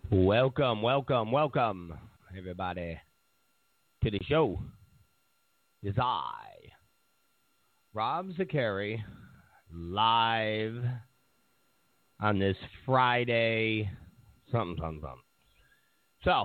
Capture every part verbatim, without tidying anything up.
Welcome, welcome, welcome, everybody, to the show. It's I, Rob Zakari, live on this Friday, something, something, something. So,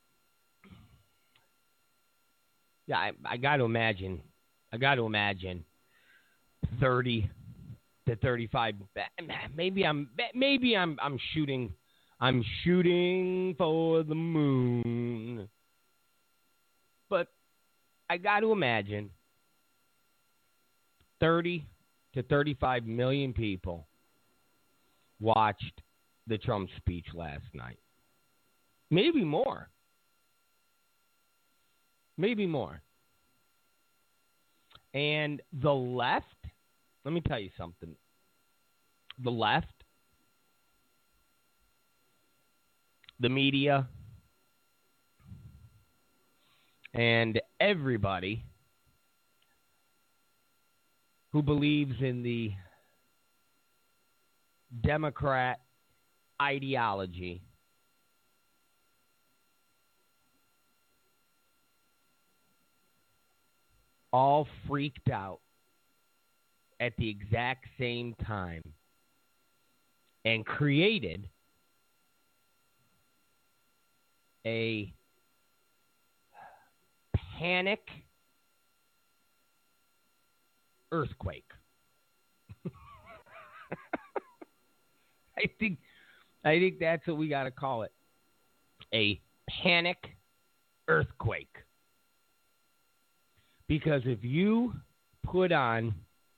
yeah, I, I got to imagine, I got to imagine thirty to thirty-five, maybe I'm, maybe I'm, I'm shooting I'm shooting for the moon. But I got to imagine thirty to thirty-five million people watched the Trump speech last night. Maybe more. Maybe more. And the left, let me tell you something. The left, the media, and everybody who believes in the Democrat ideology all freaked out at the exact same time and created a panic earthquake. I think I think that's what we got to call it. A panic earthquake. Because if you put on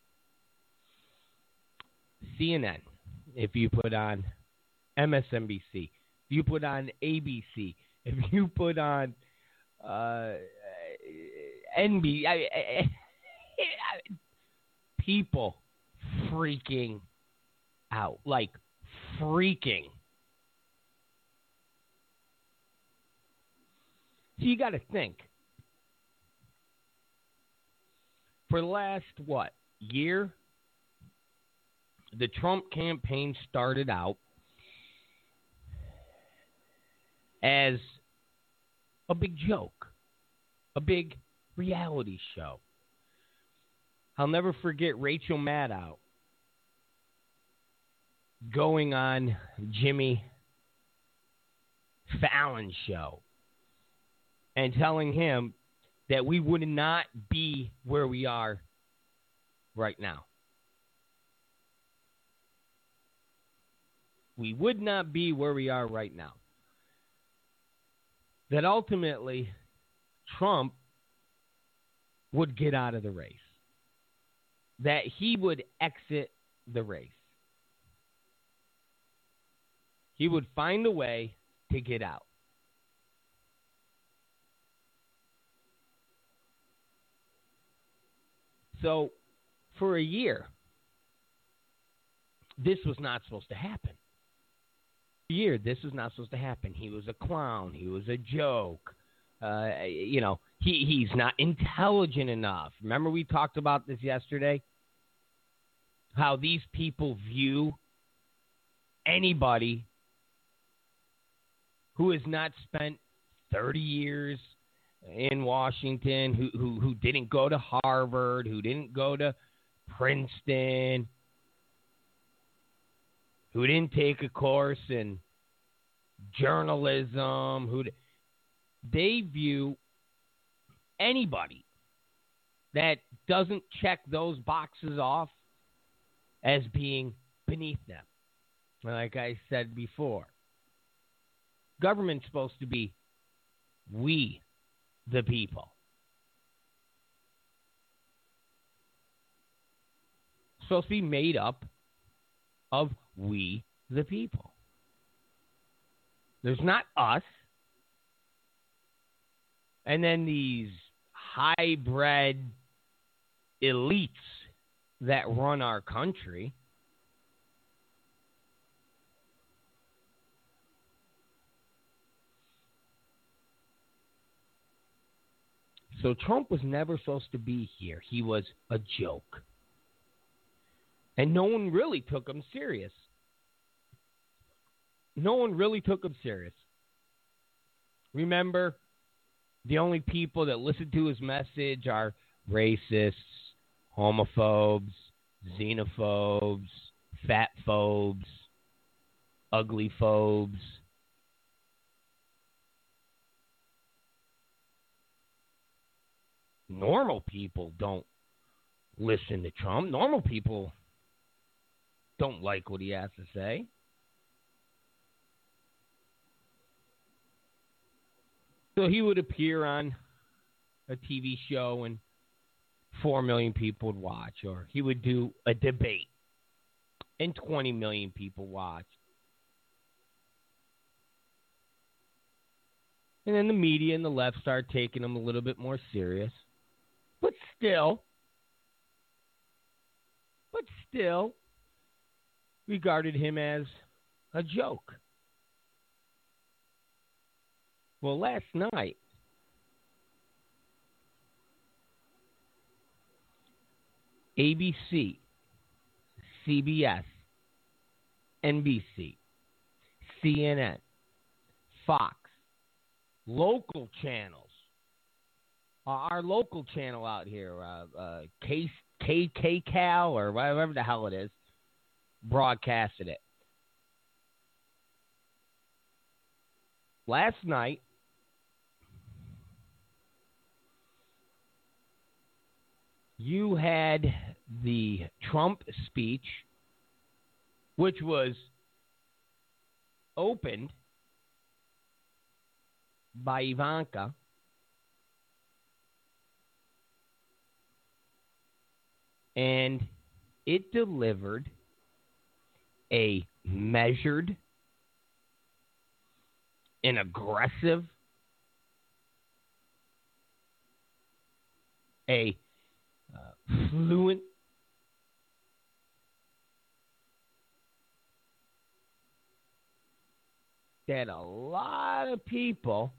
C N N, if you put on M S N B C, if you put on A B C, if you put on uh, N B C, I, I, I, people freaking out, like freaking. So you got to think. For the last, what, year, the Trump campaign started out as a big joke, a big reality show. I'll never forget Rachel Maddow going on Jimmy Fallon's show and telling him that we would not be where we are right now. We would not be where we are right now. That ultimately Trump would get out of the race. That he would exit the race. He would find a way to get out. So, for a year, this was not supposed to happen. Year, this was not supposed to happen. He was a clown. He was a joke. Uh, you know, he, he's not intelligent enough. Remember we talked about this yesterday? How these people view anybody who has not spent thirty years in Washington, who, who, who didn't go to Harvard, who didn't go to Princeton, who didn't take a course in journalism, who they view anybody that doesn't check those boxes off as being beneath them. Like I said before, government's supposed to be we, the people. Supposed to be made up of we, the people. There's not us. And then these hybrid elites that run our country. So Trump was never supposed to be here. He was a joke. And no one really took him serious. No one really took him serious. Remember, the only people that listen to his message are racists, homophobes, xenophobes, fatphobes, ugly phobes. Normal people don't listen to Trump. Normal people don't like what he has to say. So he would appear on a T V show and four million people would watch, or he would do a debate and twenty million people watch. And then the media and the left start taking him a little bit more serious. But still, but still regarded him as a joke. Well, last night, A B C, C B S, N B C, C N N, Fox, local channels, uh, our local channel out here, uh, uh, K K Cal or whatever the hell it is, broadcasted it. Last night, you had the Trump speech, which was opened by Ivanka. And it delivered a measured and aggressive, a uh, fluent, that a lot of people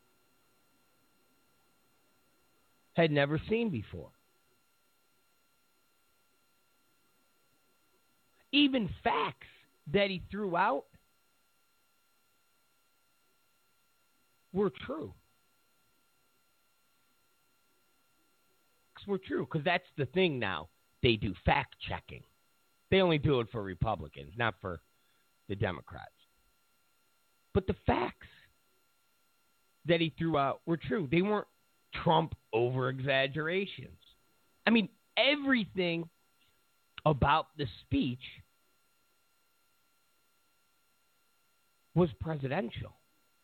had never seen before. Even facts that he threw out were true. Were true because that's the thing now. They do fact checking. They only do it for Republicans, not for the Democrats. But the facts that he threw out were true. They weren't Trump over exaggerations. I mean, everything about the speech was presidential.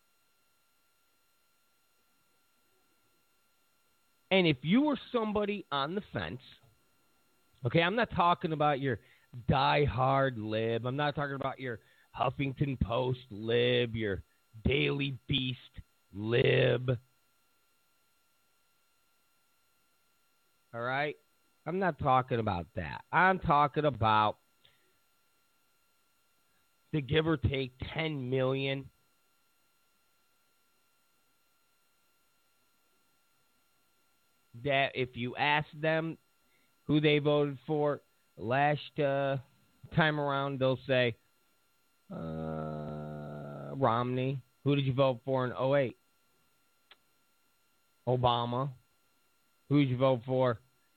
And if you were somebody on the fence, okay, I'm not talking about your diehard lib. I'm not talking about your Huffington Post lib, your Daily Beast lib. All right? I'm not talking about that. I'm talking about the give or take ten million that if you ask them who they voted for last uh, time around, they'll say, uh, Romney. Who did you vote for in oh eight? Obama. Who did you vote for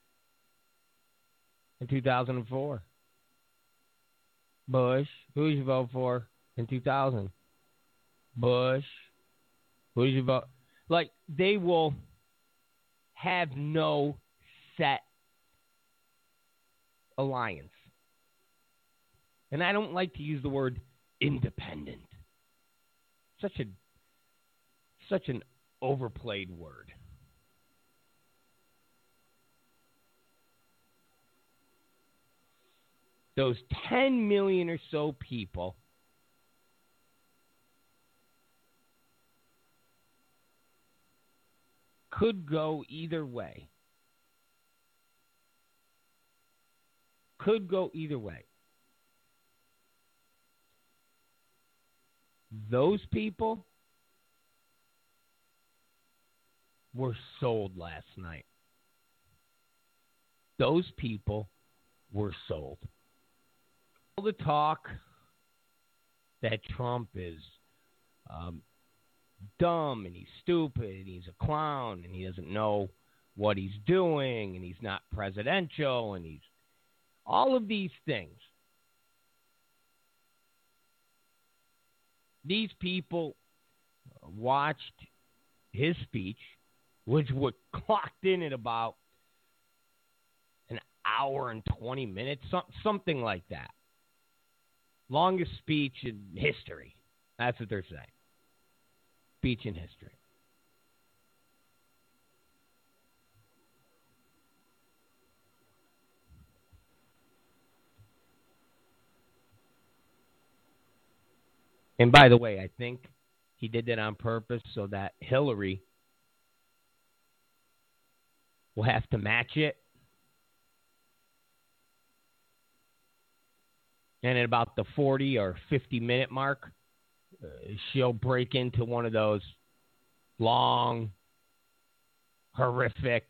in two thousand four? Bush. Who did you vote for in two thousand? Bush. Who did you vote? Like, they will have no set alliance. And I don't like to use the word independent. Such a such an overplayed word. Those ten million or so people could go either way. Could go either way. Those people were sold last night. Those people were sold. All the talk that Trump is um, dumb and he's stupid and he's a clown and he doesn't know what he's doing and he's not presidential and he's all of these things. These people watched his speech, which was clocked in at about an hour and twenty minutes, something like that. Longest speech in history. That's what they're saying. Speech in history. And by the way, I think he did that on purpose so that Hillary will have to match it. And at about the forty or fifty minute mark, uh, she'll break into one of those long, horrific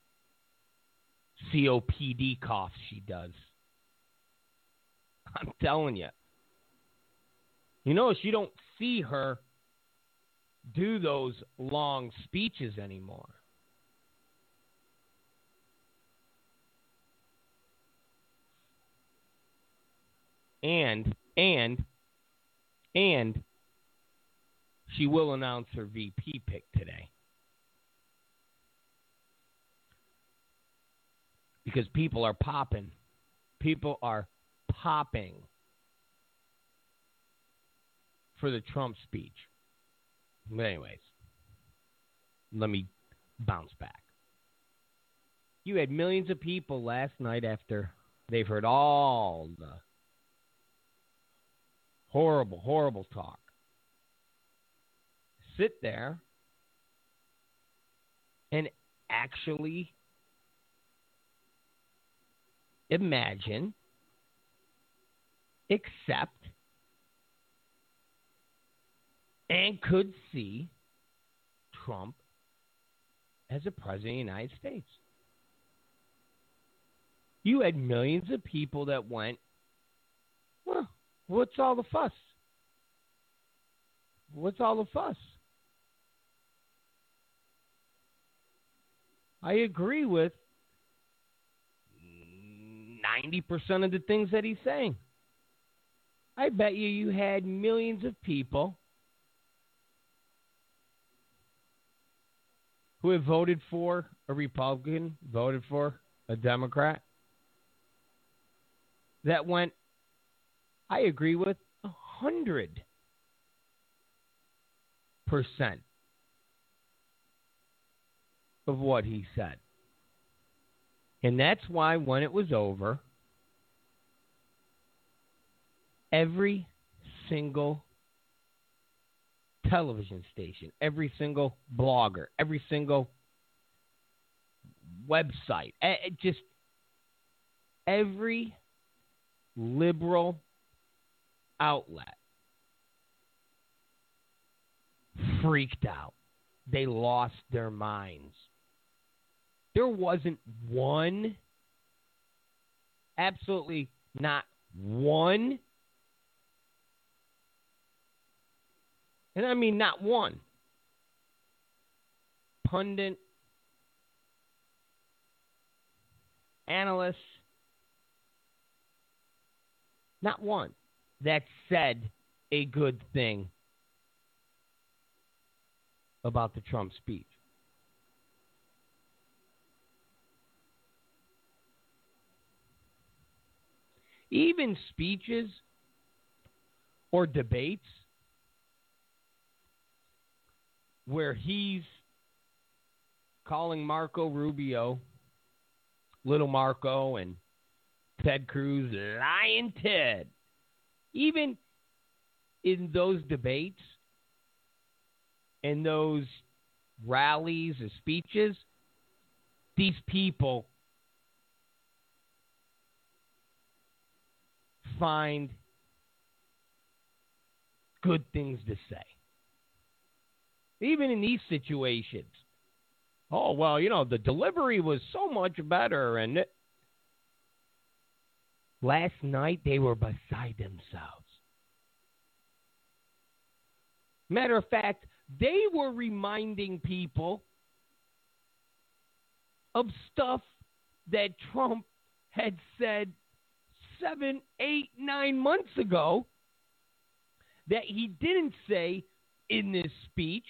C O P D coughs she does. I'm telling you. You notice you don't see her do those long speeches anymore. And, and, and she will announce her V P pick today. Because people are popping. People are popping for the Trump speech. But anyways, let me bounce back. You had millions of people last night after they've heard all the horrible, horrible talk. Sit there and actually imagine, accept, and could see Trump as a president of the United States. You had millions of people that went, well, what's all the fuss? What's all the fuss? I agree with ninety percent of the things that he's saying. I bet you you had millions of people who have voted for a Republican, voted for a Democrat, that went, I agree with a hundred percent of what he said. And that's why when it was over, every single television station, every single blogger, every single website, just every liberal outlet freaked out. They lost their minds. There wasn't one, absolutely not one, and I mean not one, pundit, analyst, not one that said a good thing about the Trump speech. Even speeches or debates where he's calling Marco Rubio, Little Marco, and Ted Cruz lying Ted. Even in those debates, in those rallies or speeches, these people find good things to say. Even in these situations. Oh, well, you know, the delivery was so much better. And it... last night, they were beside themselves. Matter of fact, They were reminding people of stuff that Trump had said seven, eight, nine months ago that he didn't say in this speech.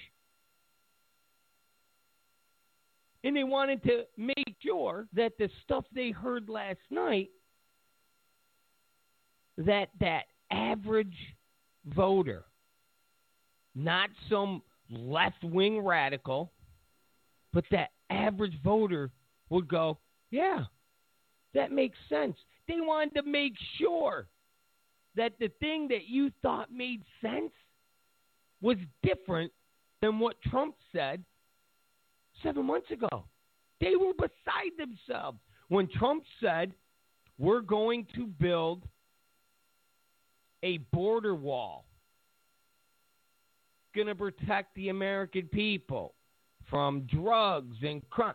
And they wanted to make sure that the stuff they heard last night, that that average voter, not some left-wing radical, but that average voter would go, yeah, that makes sense. They wanted to make sure that the thing that you thought made sense was different than what Trump said seven months ago. They were beside themselves when Trump said, we're going to build a border wall. Going to protect the American people from drugs and crime.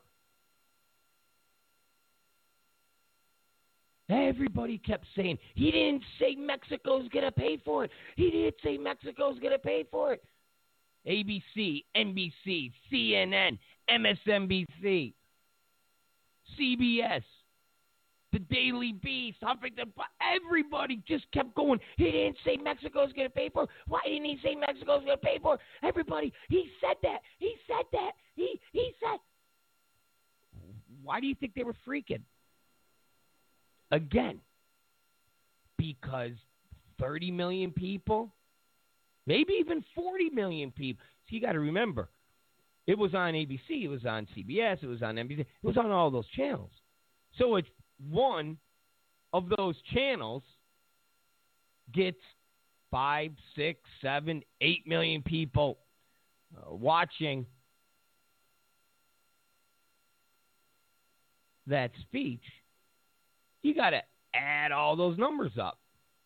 Everybody kept saying, he didn't say Mexico's going to pay for it. He didn't say Mexico's going to pay for it. A B C, N B C, C N N, M S N B C, C B S, the Daily Beast, Huffington. Everybody just kept going. He didn't say Mexico's going to pay for it. Why didn't he say Mexico's going to pay for it? Everybody, he said that. He said that. He he said. Why do you think they were freaking? Again, because thirty million people, maybe even forty million people. So you got to remember, it was on A B C, it was on C B S, it was on N B C, it was on all those channels. So it's one of those channels gets five, six, seven, eight million people uh, watching that speech. You got to add all those numbers up.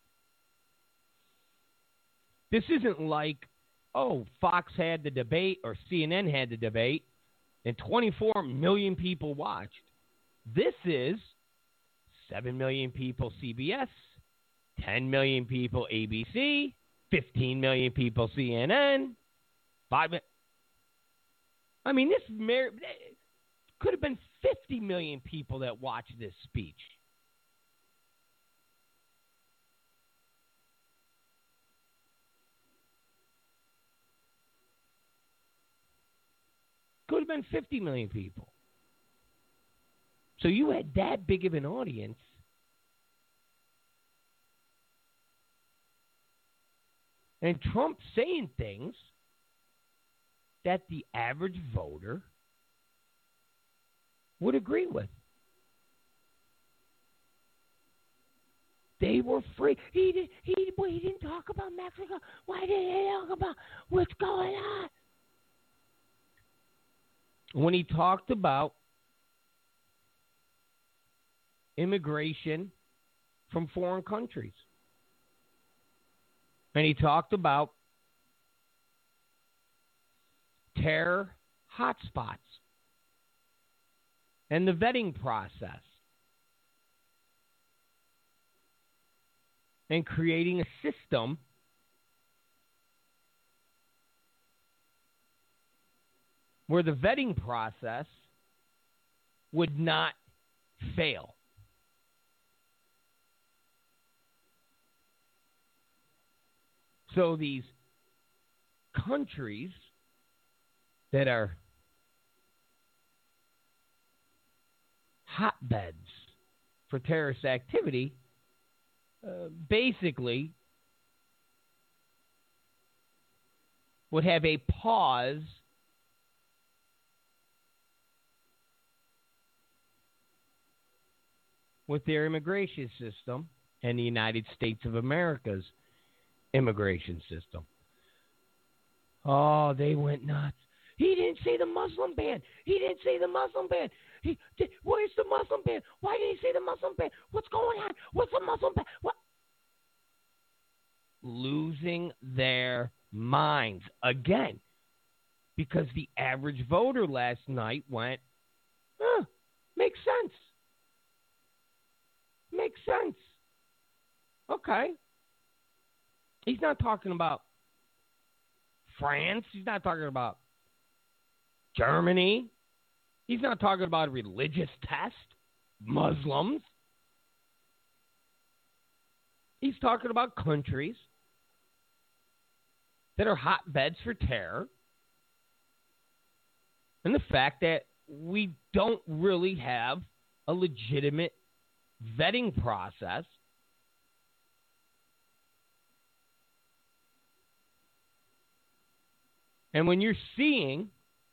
This isn't like, oh, Fox had the debate or C N N had the debate and twenty-four million people watched. This is seven million people C B S, ten million people A B C, fifteen million people C N N, five. I mean, this mer- could have been fifty million people that watched this speech. Could have been fifty million people. So you had that big of an audience. And Trump saying things that the average voter would agree with. They were free. He, did, he, well, he didn't talk about Mexico. Why did he talk about what's going on? When he talked about immigration from foreign countries. And he talked about terror hotspots and the vetting process and creating a system where the vetting process would not fail. So these countries that are hotbeds for terrorist activity uh, basically would have a pause with their immigration system and the United States of America's immigration system. Oh, they went nuts. He didn't say the Muslim ban. He didn't say the Muslim ban. He, did, where's the Muslim ban? Why did he say the Muslim ban? What's going on? What's the Muslim ban? What? Losing their minds again, because the average voter last night went, huh, makes sense. Makes sense. Okay. He's not talking about France. He's not talking about Germany. He's not talking about a religious test, Muslims. He's talking about countries that are hotbeds for terror, and the fact that we don't really have a legitimate vetting process. And when you're seeing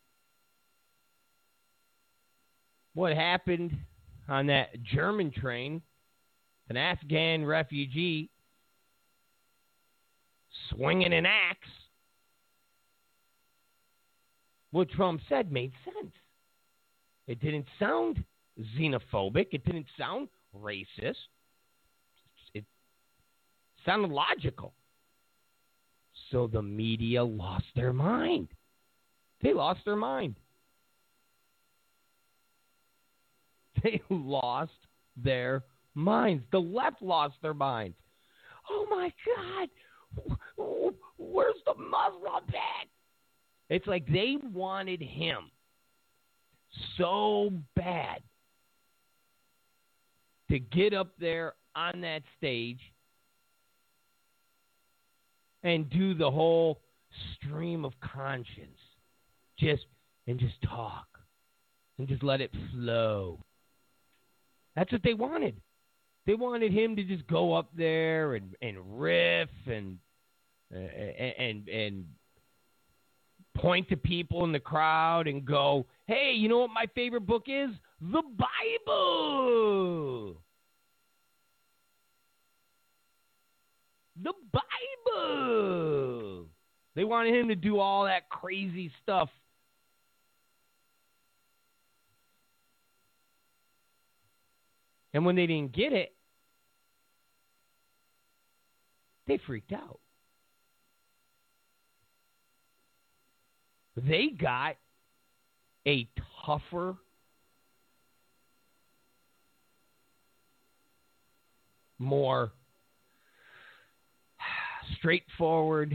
what happened on that German train, an Afghan refugee swinging an axe, what Trump said made sense. It didn't sound xenophobic. It didn't sound racist. It sounded logical. So the media lost their mind. They lost their mind. They lost their minds. The left lost their minds. Oh, my God. Where's the Muslim at? It's like they wanted him so bad to get up there on that stage and do the whole stream of conscience. Just and just talk. And just let it flow. That's what they wanted. They wanted him to just go up there and, and riff and uh, and and point to people in the crowd and go, hey, you know what my favorite book is? The Bible. The Bible. They wanted him to do all that crazy stuff. And when they didn't get it, they freaked out. They got a tougher, more straightforward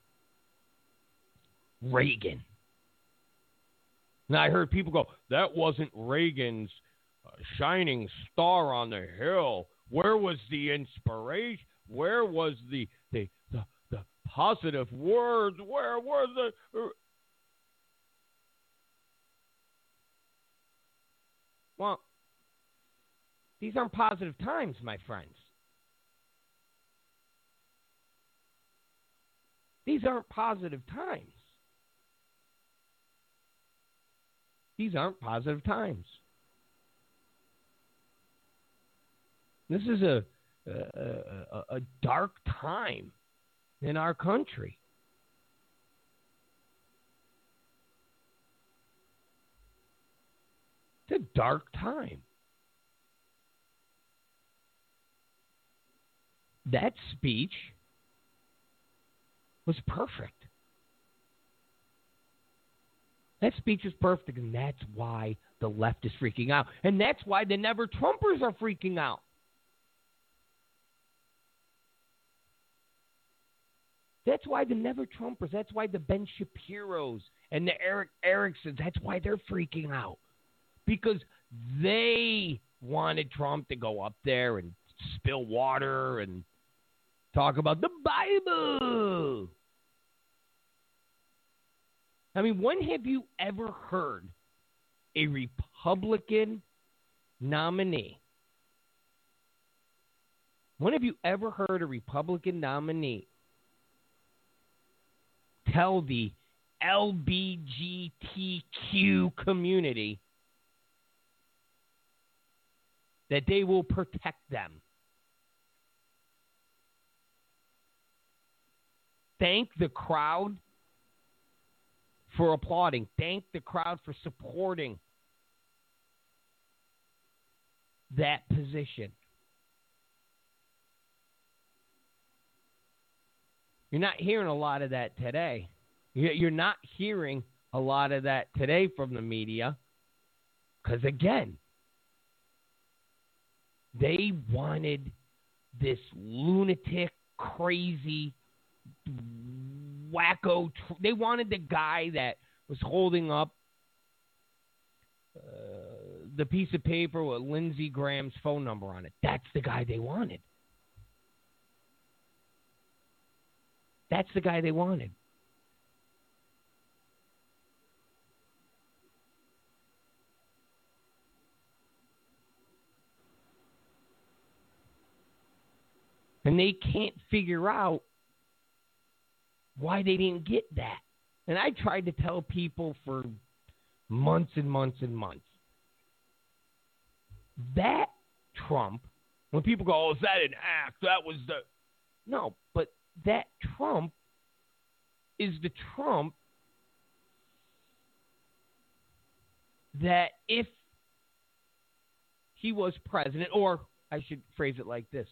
Reagan. Now, I heard people go, that wasn't Reagan's uh, shining star on the hill. Where was the inspiration? Where was the the, the, the positive words? Where were the... Uh, Well, these aren't positive times, my friends. These aren't positive times. These aren't positive times. This is a a, a, a dark time in our country. It's a dark time. That speech was perfect. That speech is perfect, and that's why the left is freaking out. And that's why the Never Trumpers are freaking out. That's why the Never Trumpers, that's why the Ben Shapiros and the Eric Ericksons, that's why they're freaking out. Because they wanted Trump to go up there and spill water and talk about the Bible. I mean, when have you ever heard a Republican nominee? When have you ever heard a Republican nominee tell the L G B T Q community that they will protect them? Thank the crowd for applauding. Thank the crowd for supporting that position. You're not hearing a lot of that today. You're not hearing a lot of that today from the media because, again, they wanted this lunatic, crazy, wacko. Tr- they wanted the guy that was holding up uh, the piece of paper with Lindsey Graham's phone number on it. That's the guy they wanted. That's the guy they wanted. And they can't figure out why they didn't get that. And I tried to tell people for months and months and months. That Trump, when people go, oh, is that an act? That was the... No, but that Trump is the Trump that if he was president, or I should phrase it like this,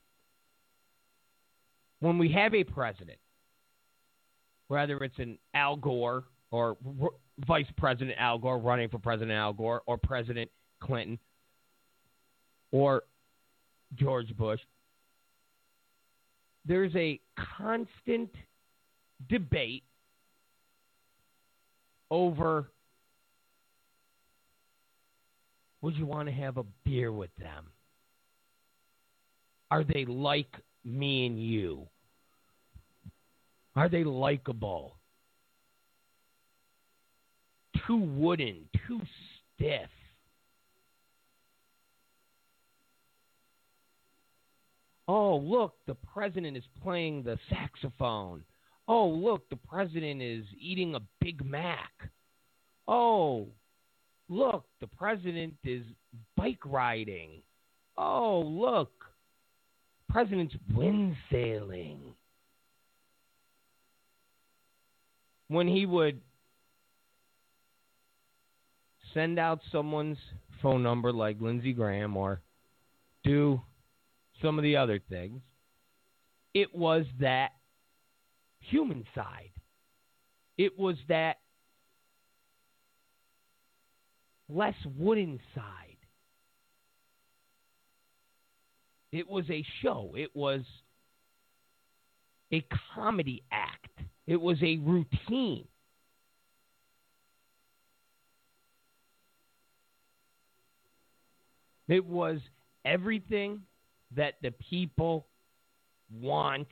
when we have a president, whether it's an Al Gore or R- Vice President Al Gore running for President Al Gore or President Clinton or George Bush, there's a constant debate over, would you want to have a beer with them? Are they like me and you? Are they likable? Too wooden, too stiff. Oh, look, the president is playing the saxophone. Oh, look, the president is eating a Big Mac. Oh, look, the president is bike riding. Oh, look, president's wind sailing. When he would send out someone's phone number like Lindsey Graham or do some of the other things, it was that human side. It was that less wooden side. It was a show. It was a comedy act. It was a routine. It was everything that the people want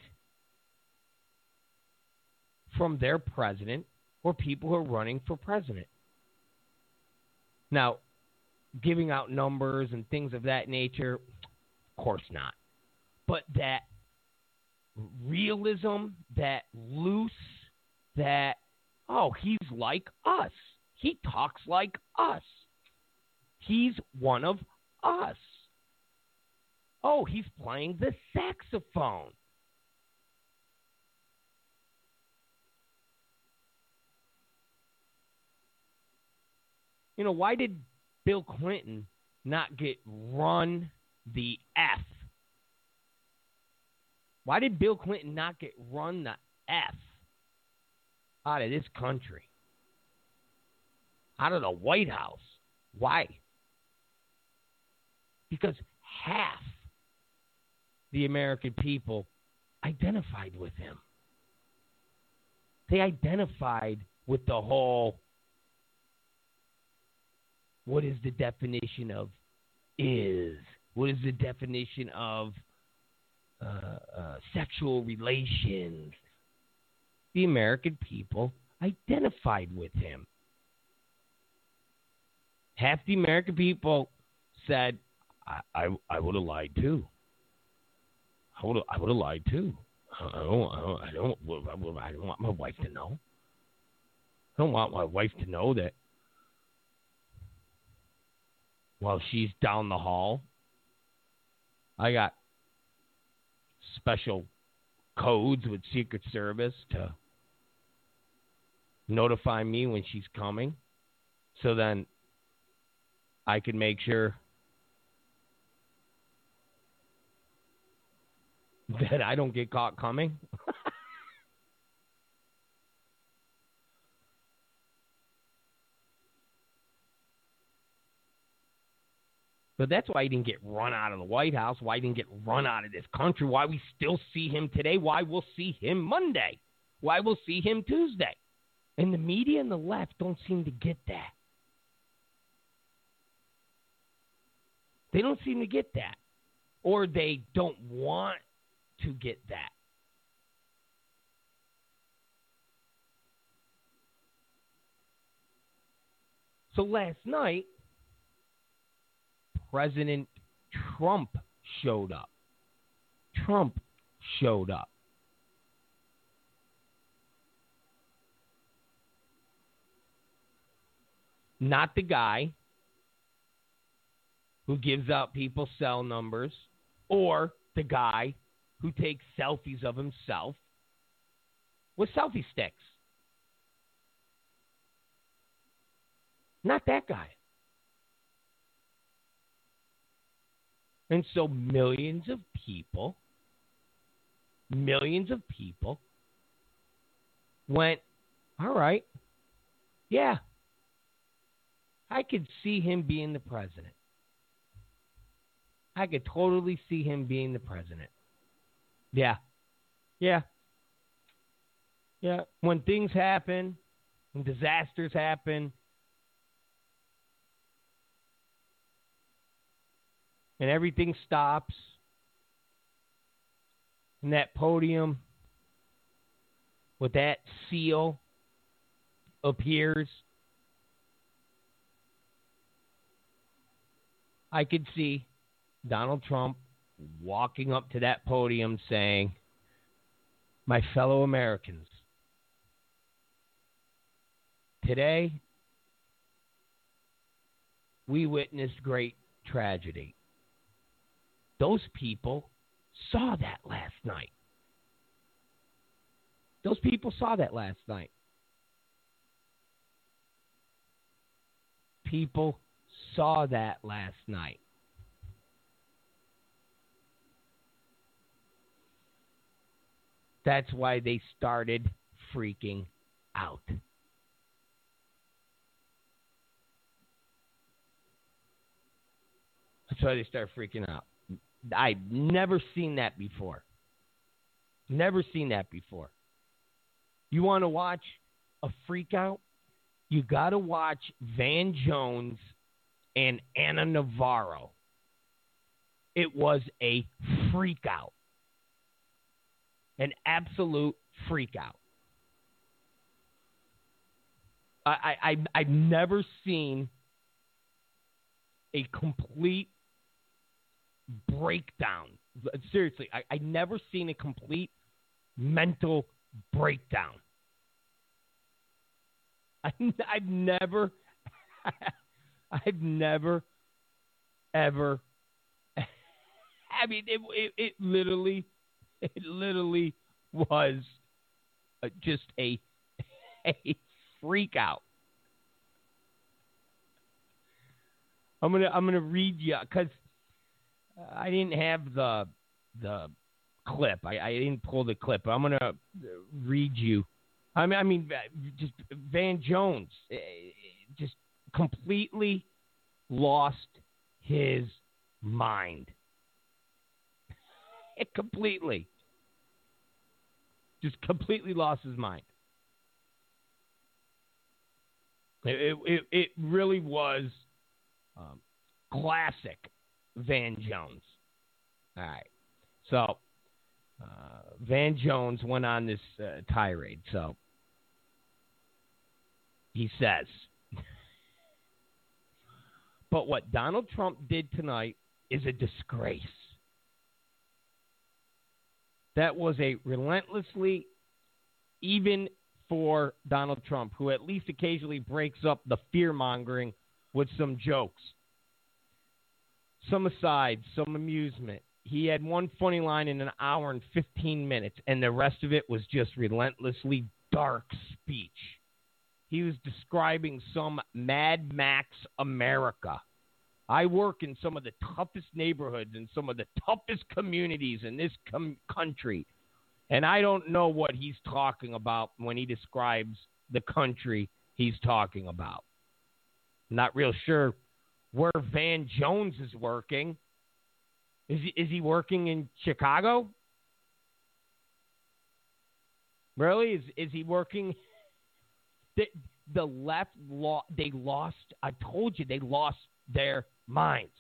from their president or people who are running for president. Now, giving out numbers and things of that nature, of course not. But that realism, that loose, that, oh, he's like us. He talks like us. He's one of us. Oh, he's playing the saxophone. You know, why did Bill Clinton not get run the F? Why did Bill Clinton not get run the F out of this country? Out of the White House? Why? Because half the American people identified with him. They identified with the whole, what is the definition of is? What is the definition of uh, uh, sexual relations? The American people identified with him. Half the American people said, I, I, I would have lied too. I would have I would have lied too. I don't, I don't, I don't, I don't want my wife to know. I don't want my wife to know that while she's down the hall, I got special codes with Secret Service to notify me when she's coming, so then I can make sure that I don't get caught coming. But that's why he didn't get run out of the White House, why he didn't get run out of this country, why we still see him today, why we'll see him Monday. Well, we'll see him Tuesday. And the media and the left don't seem to get that. They don't seem to get that. Or they don't want to get that. So last night, President Trump showed up. Trump showed up. Not the guy who gives out people's cell numbers or the guy who takes selfies of himself with selfie sticks. Not that guy. And so millions of people, millions of people went, all right, yeah, I could see him being the president. I could totally see him being the president. Yeah. Yeah. Yeah. When things happen, when disasters happen, and everything stops, and that podium with that seal appears, I could see Donald Trump walking up to that podium saying, my fellow Americans, today we witnessed great tragedy. Those people saw that last night. Those people saw that last night. People saw that last night. That's why they started freaking out. That's why they started freaking out. I've never seen that before. Never seen that before. You want to watch a freak out? You got to watch Van Jones and Ana Navarro. It was a freak out. An absolute freak out. I, I, I've never seen a complete breakdown. Seriously, I, I've never seen a complete mental breakdown. I, I've never, I've never, ever, I mean, it, it, it literally, it literally was a, just a, a freak out. I'm gonna, I'm gonna read you because I didn't have the the clip. I, I didn't pull the clip. I'm going to read you. I mean, I mean, just Van Jones just completely lost his mind. It completely. Just completely lost his mind. It, it, it really was um, classic Van Jones. All right. So, uh, Van Jones went on this uh, tirade. So, he says, but what Donald Trump did tonight is a disgrace. That was a relentlessly, even for Donald Trump, who at least occasionally breaks up the fear-mongering with some jokes. Some asides, some amusement. He had one funny line in an hour and fifteen minutes, and the rest of it was just relentlessly dark speech. He was describing some Mad Max America. I work in some of the toughest neighborhoods and some of the toughest communities in this com- country, and I don't know what he's talking about when he describes the country he's talking about. Not real sure where Van Jones is working. Is he, is he working in Chicago? Really? Is is he working? The, the left, lo- they lost, I told you, they lost their minds.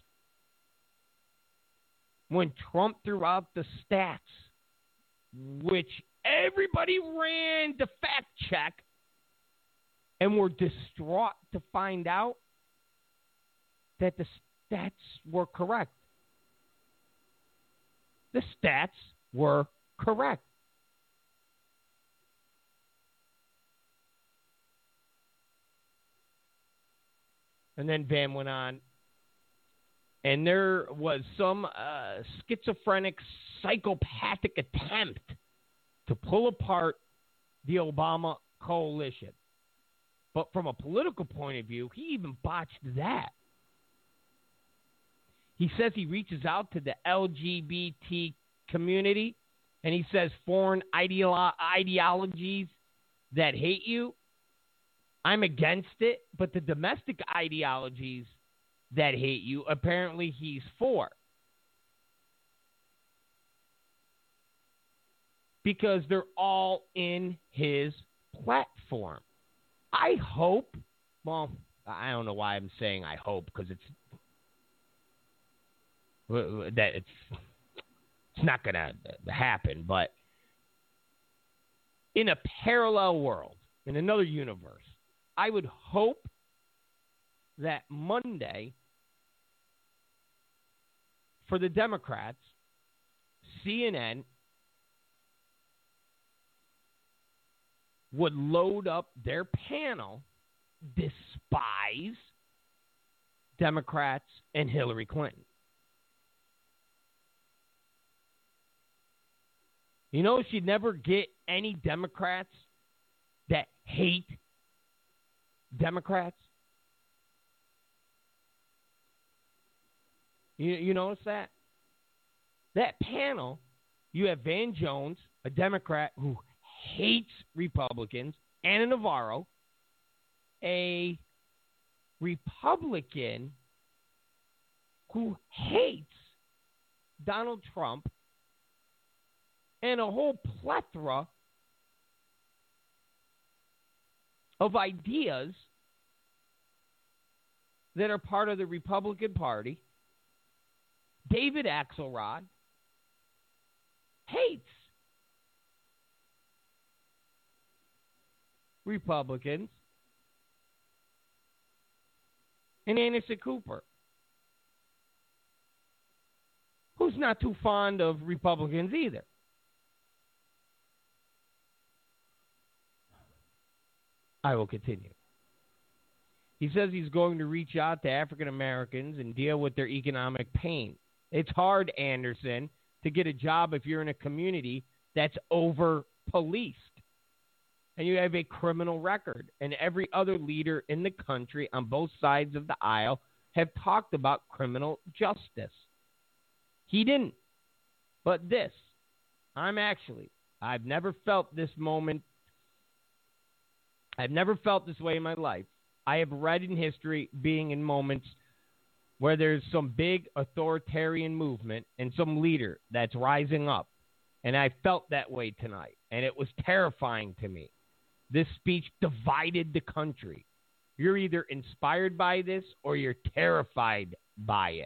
When Trump threw out the stats, which everybody ran to fact check and were distraught to find out that the stats were correct. The stats were correct. And then Van went on, and there was some uh, schizophrenic, psychopathic attempt to pull apart the Obama coalition. But from a political point of view, he even botched that. He says he reaches out to the L G B T community, and he says foreign ideolo- ideologies that hate you, I'm against it, but the domestic ideologies that hate you, apparently he's for. Because they're all in his platform. I hope, well, I don't know why I'm saying I hope, because it's that it's it's not going to happen, but in a parallel world, in another universe, I would hope that Monday for the Democrats, C N N would load up their panel, despise Democrats and Hillary Clinton. You know, she'd never get any Democrats that hate Democrats. You, you notice that? That panel, you have Van Jones, a Democrat who hates Republicans, Anna Navarro, a Republican who hates Donald Trump, and a whole plethora of ideas that are part of the Republican Party. David Axelrod hates Republicans, and Anderson Cooper, who's not too fond of Republicans either. I will continue. He says he's going to reach out to African Americans and deal with their economic pain. It's hard, Anderson, to get a job if you're in a community that's over-policed and you have a criminal record. And every other leader in the country on both sides of the aisle have talked about criminal justice. He didn't. But this, I'm actually, I've never felt this moment. I've never felt this way in my life. I have read in history being in moments where there's some big authoritarian movement and some leader that's rising up. And I felt that way tonight. And it was terrifying to me. This speech divided the country. You're either inspired by this or you're terrified by it.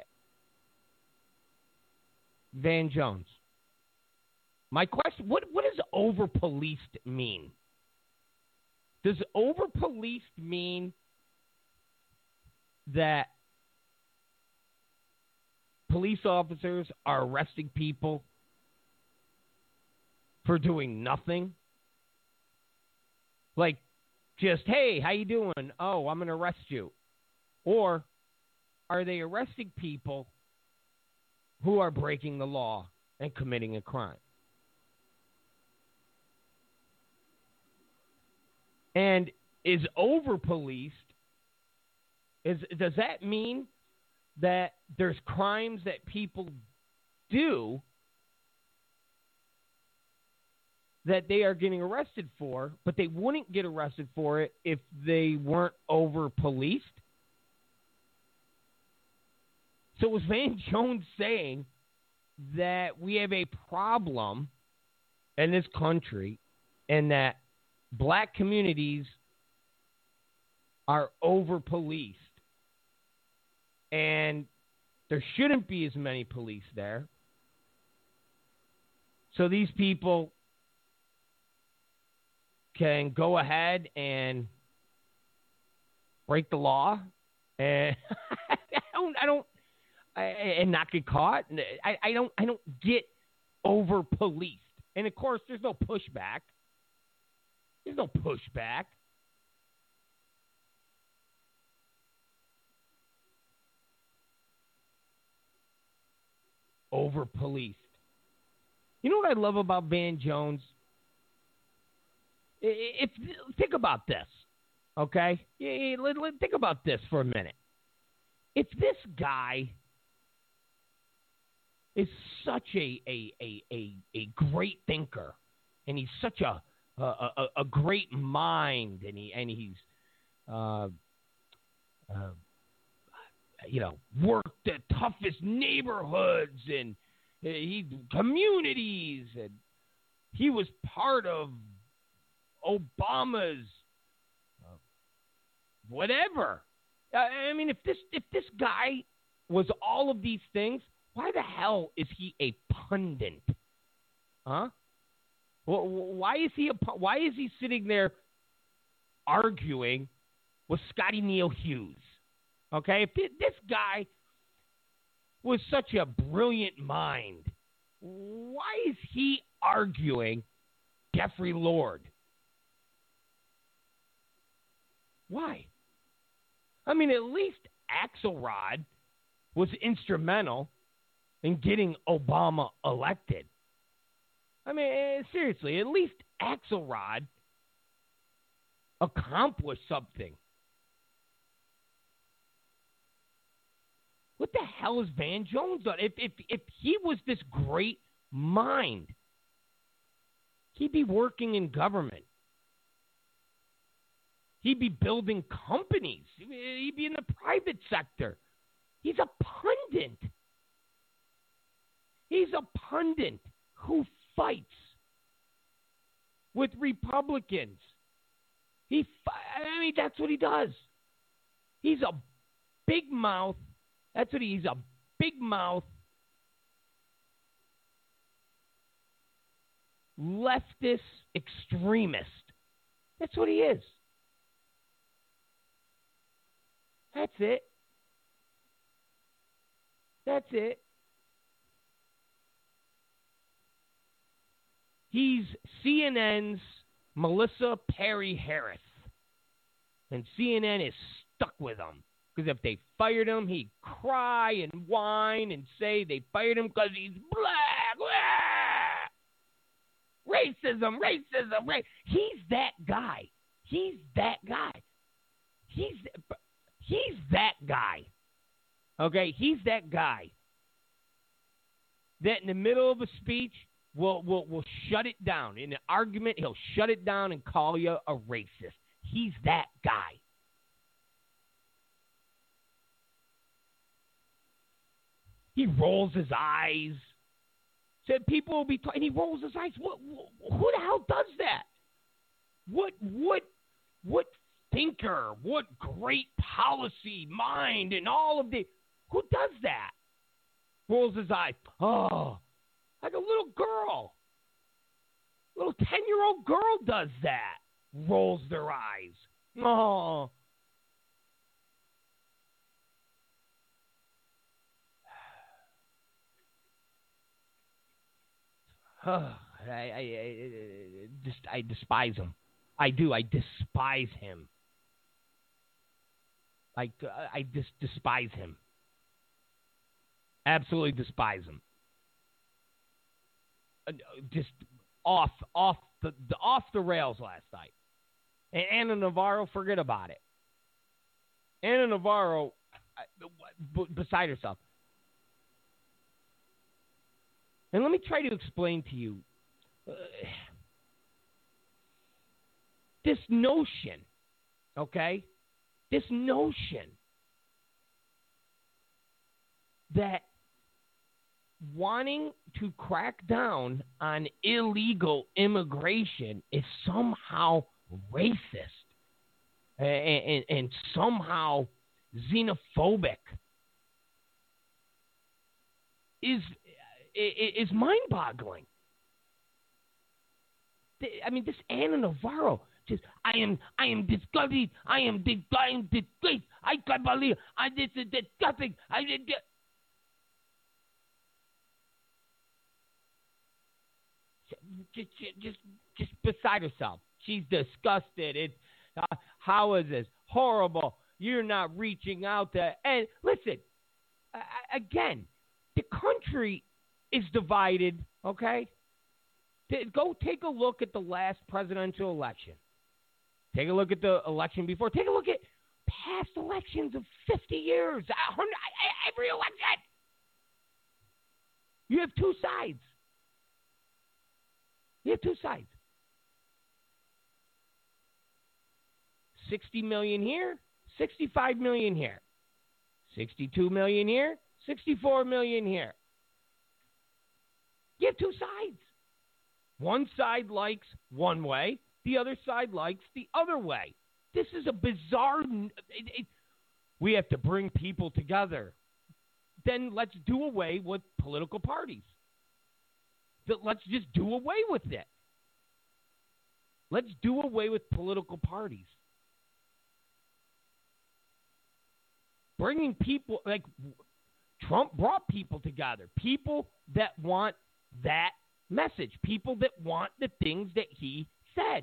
Van Jones. My question, what, what does over-policed mean? Does over-policed mean that police officers are arresting people for doing nothing? Like, just, hey, how you doing? Oh, I'm going to arrest you. Or are they arresting people who are breaking the law and committing a crime? And is over-policed, is, does that mean that there's crimes that people do that they are getting arrested for, but they wouldn't get arrested for it if they weren't over-policed? So was Van Jones saying that we have a problem in this country and that black communities are over-policed. And there shouldn't be as many police there. So these people can go ahead and break the law, and I don't, I don't, I, and not get caught. I, I don't, I don't get over policed. And of course, there's no pushback. There's no pushback. Over policed. You know what I love about Van Jones? If, think about this, okay? Think about this for a minute. If this guy is such a a, a, a, a great thinker, and he's such a a, a, a great mind, and he and he's uh, uh, you know worked the toughest neighborhoods and he communities, and he was part of Obama's uh, whatever. I mean, if this if this guy was all of these things, why the hell is he a pundit? Huh? Well, why is he a why is he sitting there arguing with Scotty Neal Hughes? Okay, if this guy was such a brilliant mind, why is he arguing Jeffrey Lord? Why? I mean, at least Axelrod was instrumental in getting Obama elected. I mean, seriously, at least Axelrod accomplished something. What the hell has Van Jones done? If, if, if he was this great mind, he'd be working in government. He'd be building companies. He'd be in the private sector. He's a pundit. He's a pundit who fights with Republicans. He, I mean, that's what he does. He's a big mouth. That's what he, he's a big mouth leftist extremist. That's what he is. That's it. That's it. He's C N N's Melissa Perry Harris. And C N N is stuck with him. Because if they fired him, he'd cry and whine and say they fired him because he's black. Ah! Racism, racism, racism. He's that guy. He's that guy. He's he's that guy. Okay, he's that guy that in the middle of a speech will will will shut it down. In an argument, he'll shut it down and call you a racist. He's that guy. He rolls his eyes. Said people will be talking. And he rolls his eyes. What, what? Who the hell does that? What? What? What thinker? What great policy mind and all of the? Who does that? Rolls his eyes. Oh, like a little girl. A little ten-year-old girl does that. Rolls their eyes. Oh. I, I, I, just, I despise him. I do. I despise him. I, I just despise him. Absolutely despise him. Just off, off the, the off the rails last night. And Ana Navarro, forget about it. Ana Navarro, beside herself. And let me try to explain to you uh, this notion, okay? This notion that wanting to crack down on illegal immigration is somehow racist and, and, and somehow xenophobic is is mind-boggling. I mean, this Ana Navarro just, I am, I am disgusted. I am, dis- I am disgraced. I can't believe I this is disgusting. I did. Just, just, just beside herself. She's disgusted. It's uh, how is this horrible? You're not reaching out to. And listen, uh, again, the country is divided. Okay, go take a look at the last presidential election. Take a look at the election before. Take a look at past elections of fifty years. Every election, you have two sides. You have two sides. sixty million here, sixty-five million here. sixty-two million here, sixty-four million here. You have two sides. One side likes one way, the other side likes the other way. This is a bizarre... It, it, we have to bring people together. Then let's do away with political parties. Let's just do away with it. Let's do away with political parties. Bringing people, like Trump brought people together. People that want that message. People that want the things that he said.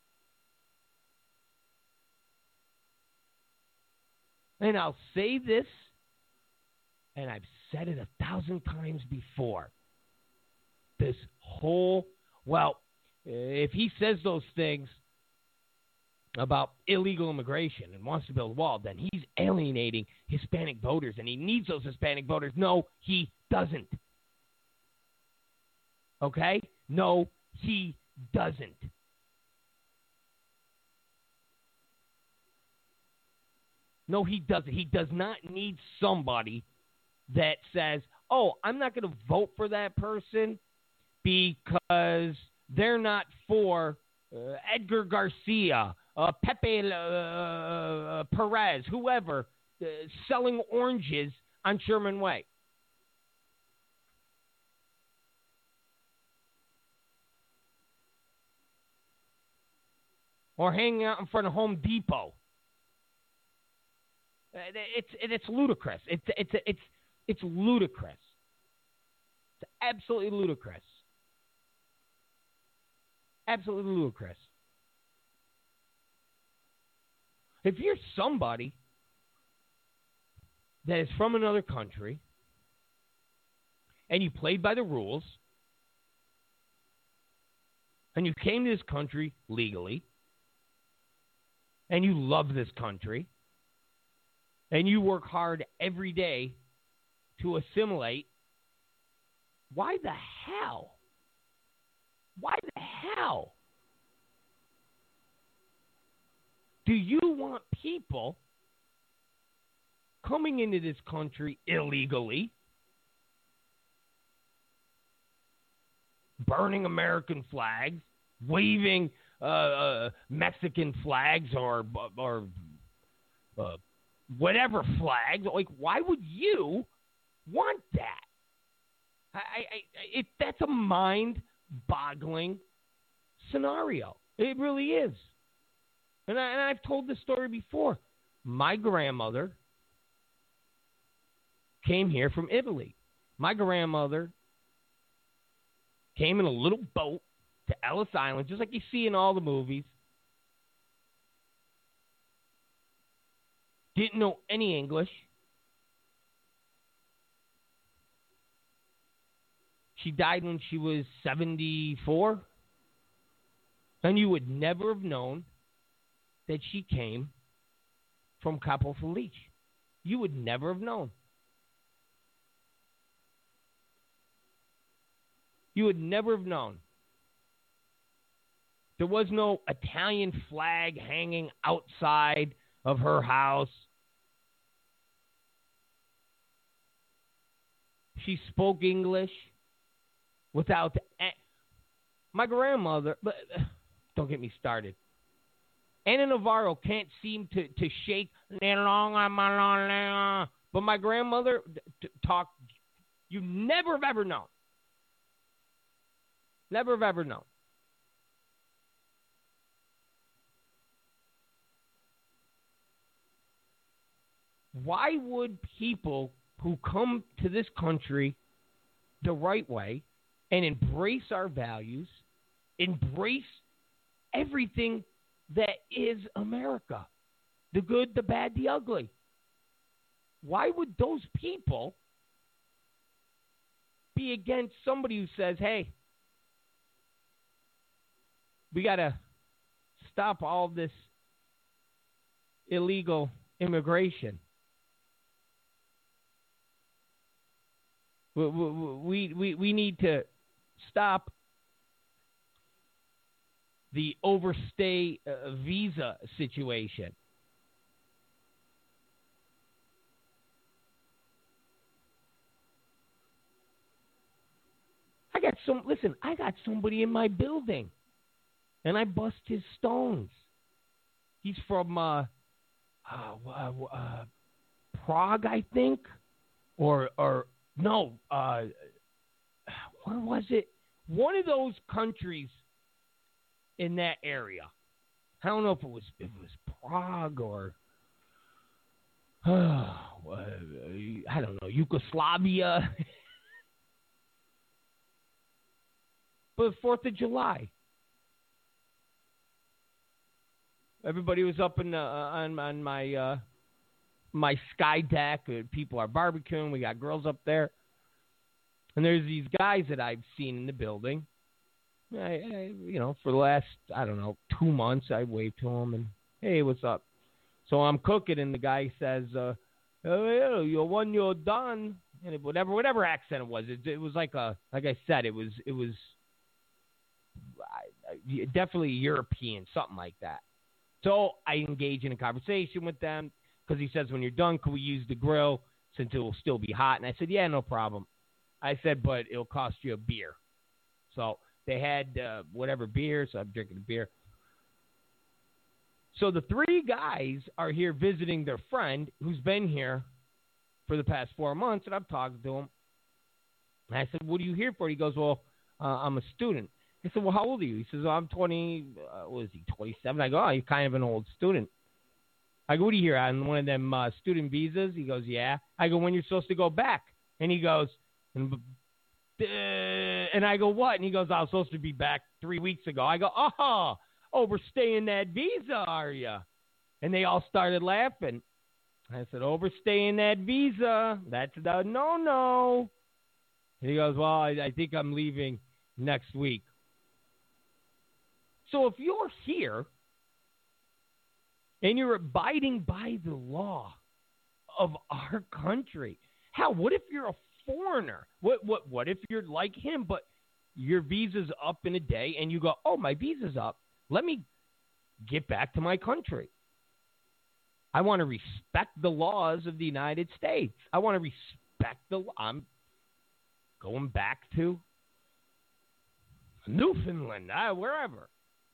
And I'll say this, and I've said it a thousand times before. This whole, well, if he says those things about illegal immigration and wants to build a wall, then he's alienating Hispanic voters, and he needs those Hispanic voters. No, he doesn't. Okay? No, he doesn't. No, he doesn't. He does not need somebody that says, oh, I'm not going to vote for that person because they're not for uh, Edgar Garcia, uh, Pepe uh, Perez, whoever, uh, selling oranges on Sherman Way. Or hanging out in front of Home Depot. It's it's ludicrous. It's it's it's it's ludicrous. It's absolutely ludicrous. Absolutely ludicrous. If you're somebody that is from another country and you played by the rules and you came to this country legally and you love this country and you work hard every day to assimilate, why the hell? Why the hell do you want people coming into this country illegally, burning American flags, waving uh, uh, Mexican flags or or uh, whatever flags? Like, why would you want that? I, I, it, that's a mind-boggling scenario. It really is. And, I, and I've told this story before. My grandmother came here from Italy. My grandmother came in a little boat to Ellis Island, just like you see in all the movies. Didn't know any English. She died when she was seventy-four. And you would never have known that she came from Capo Felice. You would never have known. You would never have known. There was no Italian flag hanging outside of her house. she spoke English without a- my grandmother. But don't get me started. Anna Navarro can't seem to, to shake. But my grandmother t- talked. You never have ever known. Never have ever known. Why would people who come to this country the right way and embrace our values, embrace everything that is America, the good, the bad, the ugly, why would those people be against somebody who says, hey, we got to stop all this illegal immigration? We, we, we, we need to stop the overstay uh, visa situation. I got some, listen, I got somebody in my building, and I bust his stones. He's from uh, uh, uh, Prague, I think, or, or no, uh, where was it? One of those countries in that area. I don't know if it was if it was Prague or uh, I don't know, Yugoslavia. But Fourth of July, everybody was up in the, uh, on on my uh, my sky deck. People are barbecuing. We got girls up there, and there's these guys that I've seen in the building. I, I, you know, for the last, I don't know, two months, I waved to him and, hey, what's up? So I'm cooking, and the guy says, uh, oh, yeah, when you're done, and it, whatever, whatever accent it was, it, it was like a, like I said, it was, it was I, definitely European, something like that. So I engage in a conversation with them because he says, when you're done, can we use the grill since it will still be hot? And I said, yeah, no problem. I said, but it'll cost you a beer. So they had uh, whatever beer, so I'm drinking a beer. So the three guys are here visiting their friend who's been here for the past four months, and I'm talking to him. And I said, what are you here for? He goes, well, uh, I'm a student. I said, well, how old are you? He says, well, I'm twenty, uh, what is he, twenty-seven? I go, oh, you're kind of an old student. I go, what are you here, on one of them uh, student visas? He goes, yeah. I go, when you're supposed to go back? And he goes, and Uh, and I go, what? And he goes, I was supposed to be back three weeks ago. I go, oh, overstaying that visa, are you? And they all started laughing. I said, overstaying that visa, that's the no-no. And he goes, well, I, I think I'm leaving next week. So if you're here and you're abiding by the law of our country, hell, what if you're a foreigner? What what what if you're like him, but your visa's up in a day and you go, oh, my visa's up. Let me get back to my country. I want to respect the laws of the United States. I want to respect the I'm going back to Newfoundland, uh, wherever.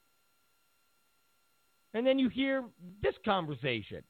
And then you hear this conversation.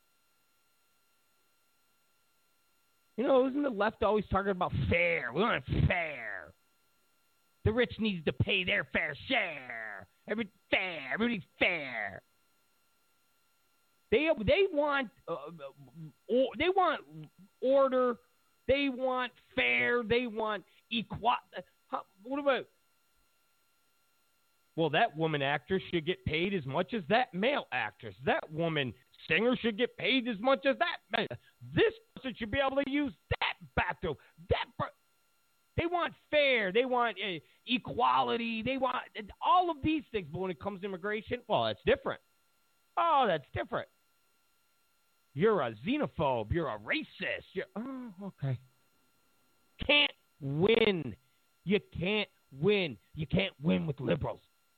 You know, isn't the left always talking about fair? We want it fair. The rich needs to pay their fair share. Every fair, everybody's fair. They they want uh, or, they want order. They want fair. They want equal. What about? Well, that woman actress should get paid as much as that male actress. That woman singer should get paid as much as that man. This person should be able to use that bathroom. That per- they want fair. They want uh, equality. They want uh, all of these things. But when it comes to immigration, well, that's different. Oh, that's different. You're a xenophobe. You're a racist. You're, oh, okay. Can't win. You can't win. You can't win with liberals.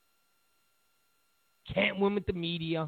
Can't win with the media.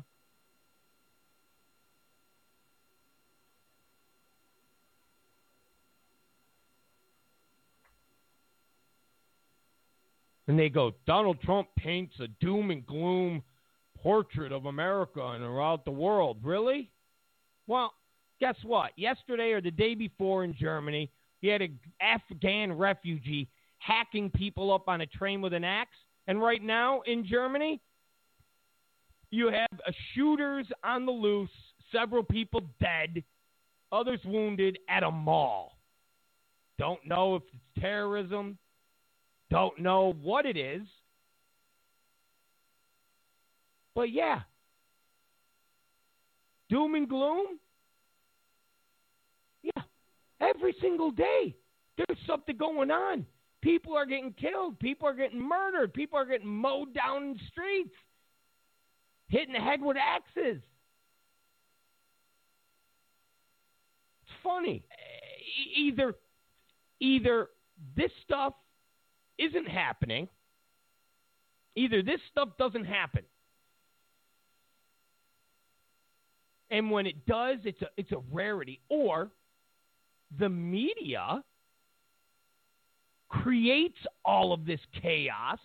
And they go, Donald Trump paints a doom and gloom portrait of America and throughout the world. Really? Well, guess what? Yesterday or the day before in Germany, you had an Afghan refugee hacking people up on a train with an axe. And right now in Germany, you have a shooters on the loose, several people dead, others wounded at a mall. Don't know if it's terrorism. Don't know what it is. But yeah. Doom and gloom? Yeah. Every single day, there's something going on. People are getting killed. People are getting murdered. People are getting mowed down in the streets. Hitting the head with axes. It's funny. E- either, either this stuff isn't happening. Either this stuff doesn't happen. And when it does, it's a it's a rarity. Or the media creates all of this chaos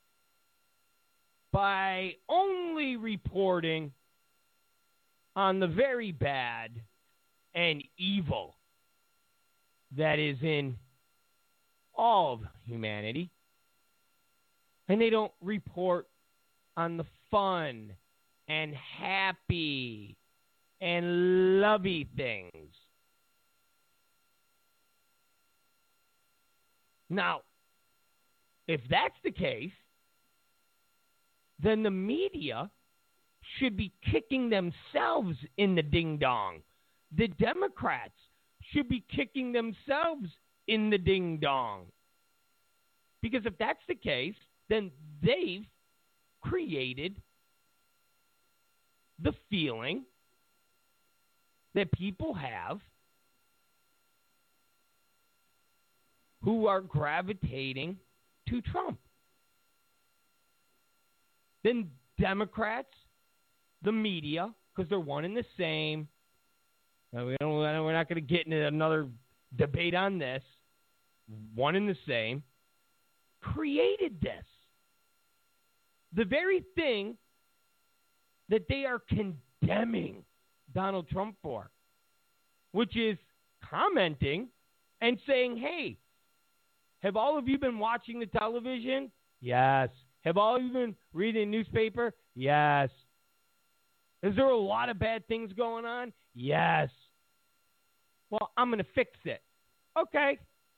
by only reporting on the very bad and evil that is in all of humanity, and they don't report on the fun and happy and lovey things. Now, if that's the case, then the media should be kicking themselves in the ding-dong. The Democrats should be kicking themselves in the ding-dong. Because if that's the case, then they've created the feeling that people have who are gravitating to Trump. Then Democrats, the media, because they're one and the same. Now, we don't, we're not going to get into another debate on this. One and the same. Created this. The very thing that they are condemning Donald Trump for, which is commenting and saying, hey, have all of you been watching the television? Yes. Have all of you been reading the newspaper? Yes. Is there a lot of bad things going on? Yes. Well, I'm going to fix it. Okay.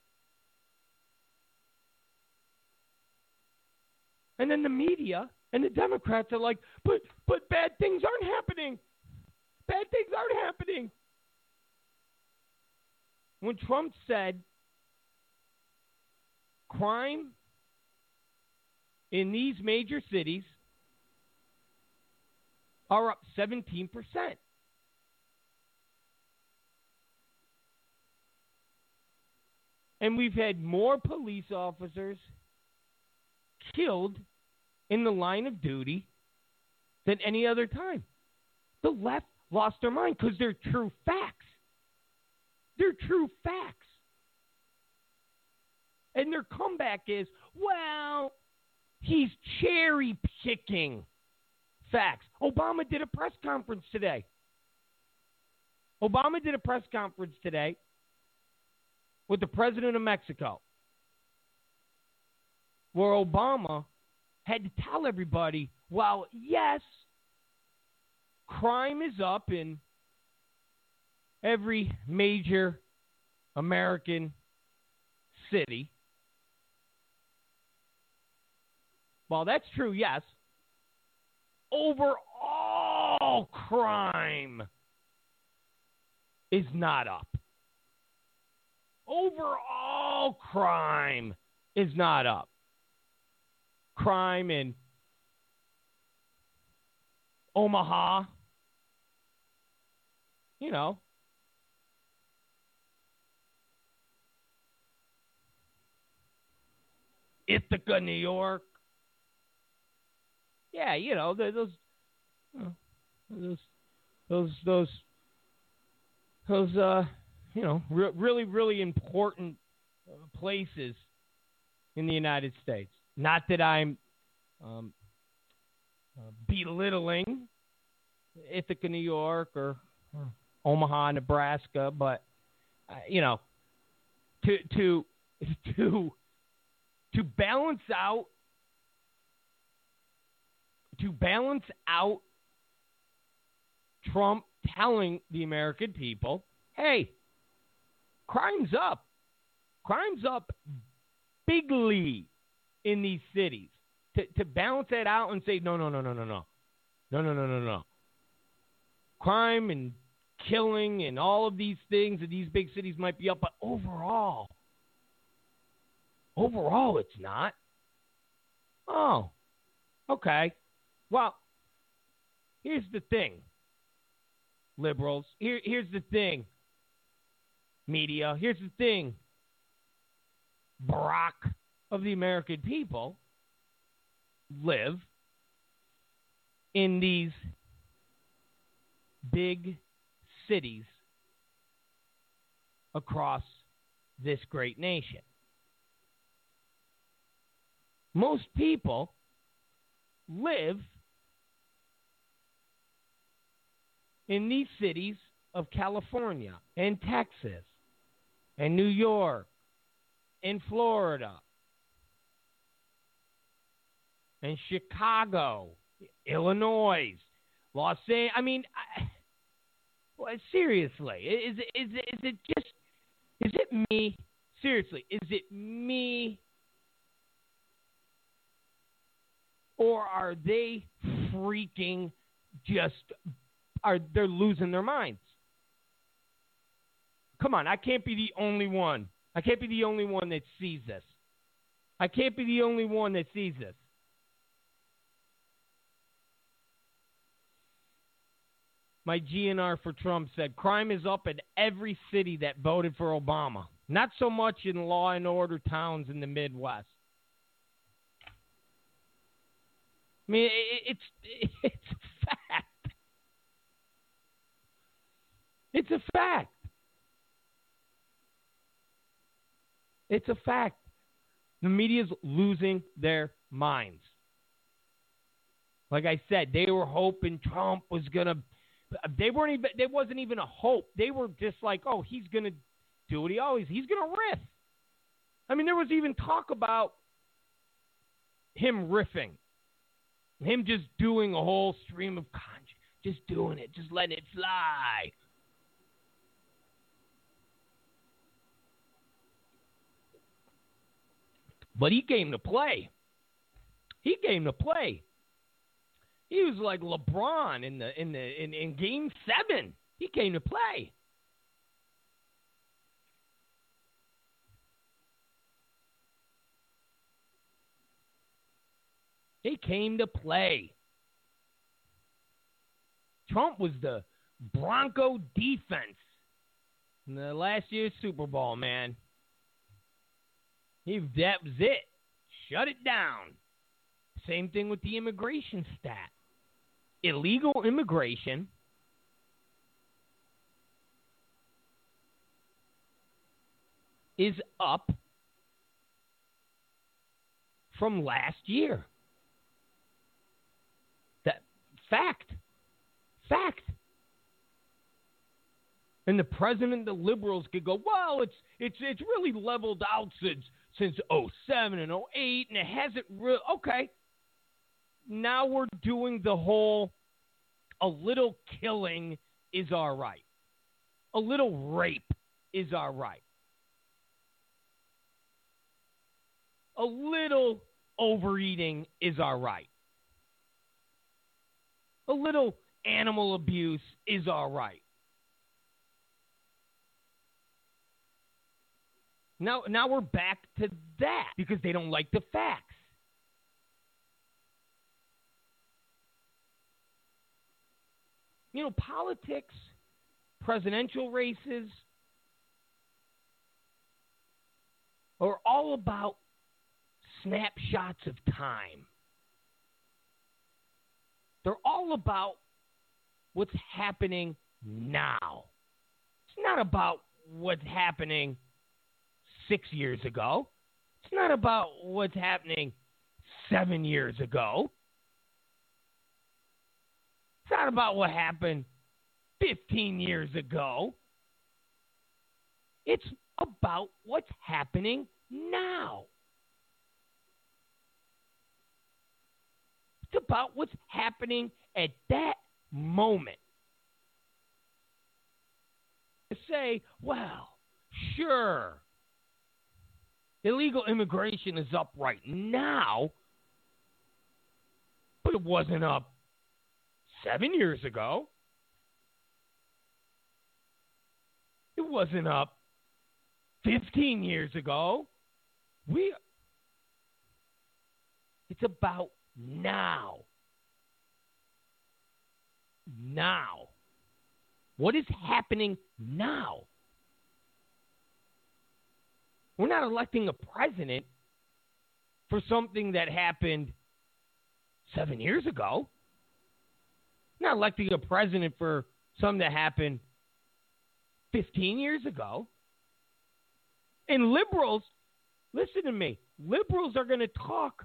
And then the media and the Democrats are like, but but bad things aren't happening. Bad things aren't happening. When Trump said crime in these major cities are up seventeen percent. And we've had more police officers killed in the line of duty than any other time. The left lost their mind because they're true facts. They're true facts. And their comeback is, well, he's cherry picking facts. Obama did a press conference today. Obama did a press conference today with the president of Mexico, where Obama had to tell everybody, well, yes, crime is up in every major American city. Well, that's true, yes. Overall crime is not up. Overall crime is not up. Crime in Omaha, you know, Ithaca, New York. Yeah, you know, those, those, those, those, those, uh, you know, re- really, really important uh, places in the United States. Not that I'm um, uh, belittling Ithaca, New York, or, or Omaha, Nebraska, but uh, you know, to to to to balance out to balance out Trump telling the American people, "Hey, crime's up, crime's up bigly in these cities." To to balance that out and say, "No, no, no, no, no, no, no, no, no, no, no." Crime and killing and all of these things in these big cities might be up, but overall, overall, it's not. Oh, okay. Well, here's the thing, liberals. Here, here's the thing, media. Here's the thing, Barack of the American people live in these big cities across this great nation. Most people live in these cities of California and Texas and New York and Florida and Chicago, Illinois, Los Angeles. I mean, I, well, seriously, is is is it just is it me? Seriously, is it me, or are they freaking just are they're losing their minds? Come on, I can't be the only one. I can't be the only one that sees this. I can't be the only one that sees this. My G N R for Trump said, crime is up in every city that voted for Obama. Not so much in law and order towns in the Midwest. I mean, it's it's a fact. It's a fact. It's a fact. The media's losing their minds. Like I said, they were hoping Trump was going to They weren't even. There wasn't even a hope. They were just like, "Oh, he's gonna do what he always. He's gonna riff." I mean, there was even talk about him riffing, him just doing a whole stream of conscience, just doing it, just letting it fly. But he came to play. He came to play. He was like LeBron in the in the in, in Game Seven. He came to play. He came to play. Trump was the Bronco defense in the last year's Super Bowl, man. He that was it. Shut it down. Same thing with the immigration stat. Illegal immigration is up from last year. That fact. Fact. And the president and the liberals could go, well, it's it's it's really leveled out since since oh seven and oh eight, and it hasn't really okay. Now we're doing the whole a little killing is all right. A little rape is all right. A little overeating is all right. A little animal abuse is all right. Now, now we're back to that because they don't like the facts. You know, politics, presidential races are all about snapshots of time. They're all about what's happening now. It's not about what's happening six years ago. It's not about what's happening seven years ago. It's not about what happened fifteen years ago. It's about what's happening now. It's about what's happening at that moment. To say, well, sure, illegal immigration is up right now, but it wasn't up seven years ago. It wasn't up fifteen years ago. We It's about now. Now. What is happening now? We're not electing a president for something that happened seven years ago. We're not electing a president for something that happened fifteen years ago. And liberals, listen to me, liberals are going to talk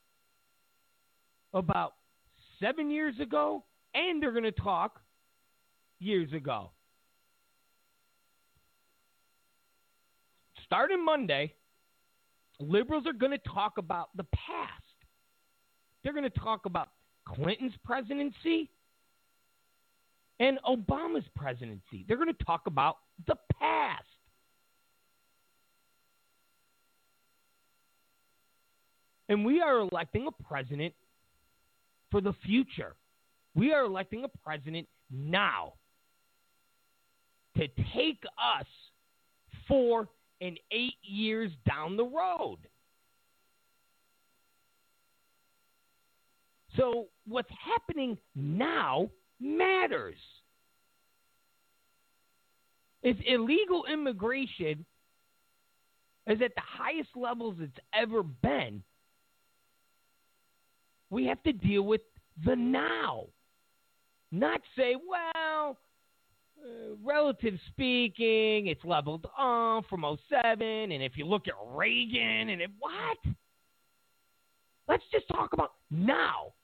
about seven years ago, and they're going to talk years ago. Starting Monday, liberals are going to talk about the past. They're going to talk about Clinton's presidency and Obama's presidency. They're going to talk about the past. And we are electing a president for the future. We are electing a president now to take us four and eight years down the road. So what's happening now matters. If illegal immigration is at the highest levels it's ever been, we have to deal with the now. Not say, well, uh, relative speaking, it's leveled off from oh seven, and if you look at Reagan, and it, what? Let's just talk about now.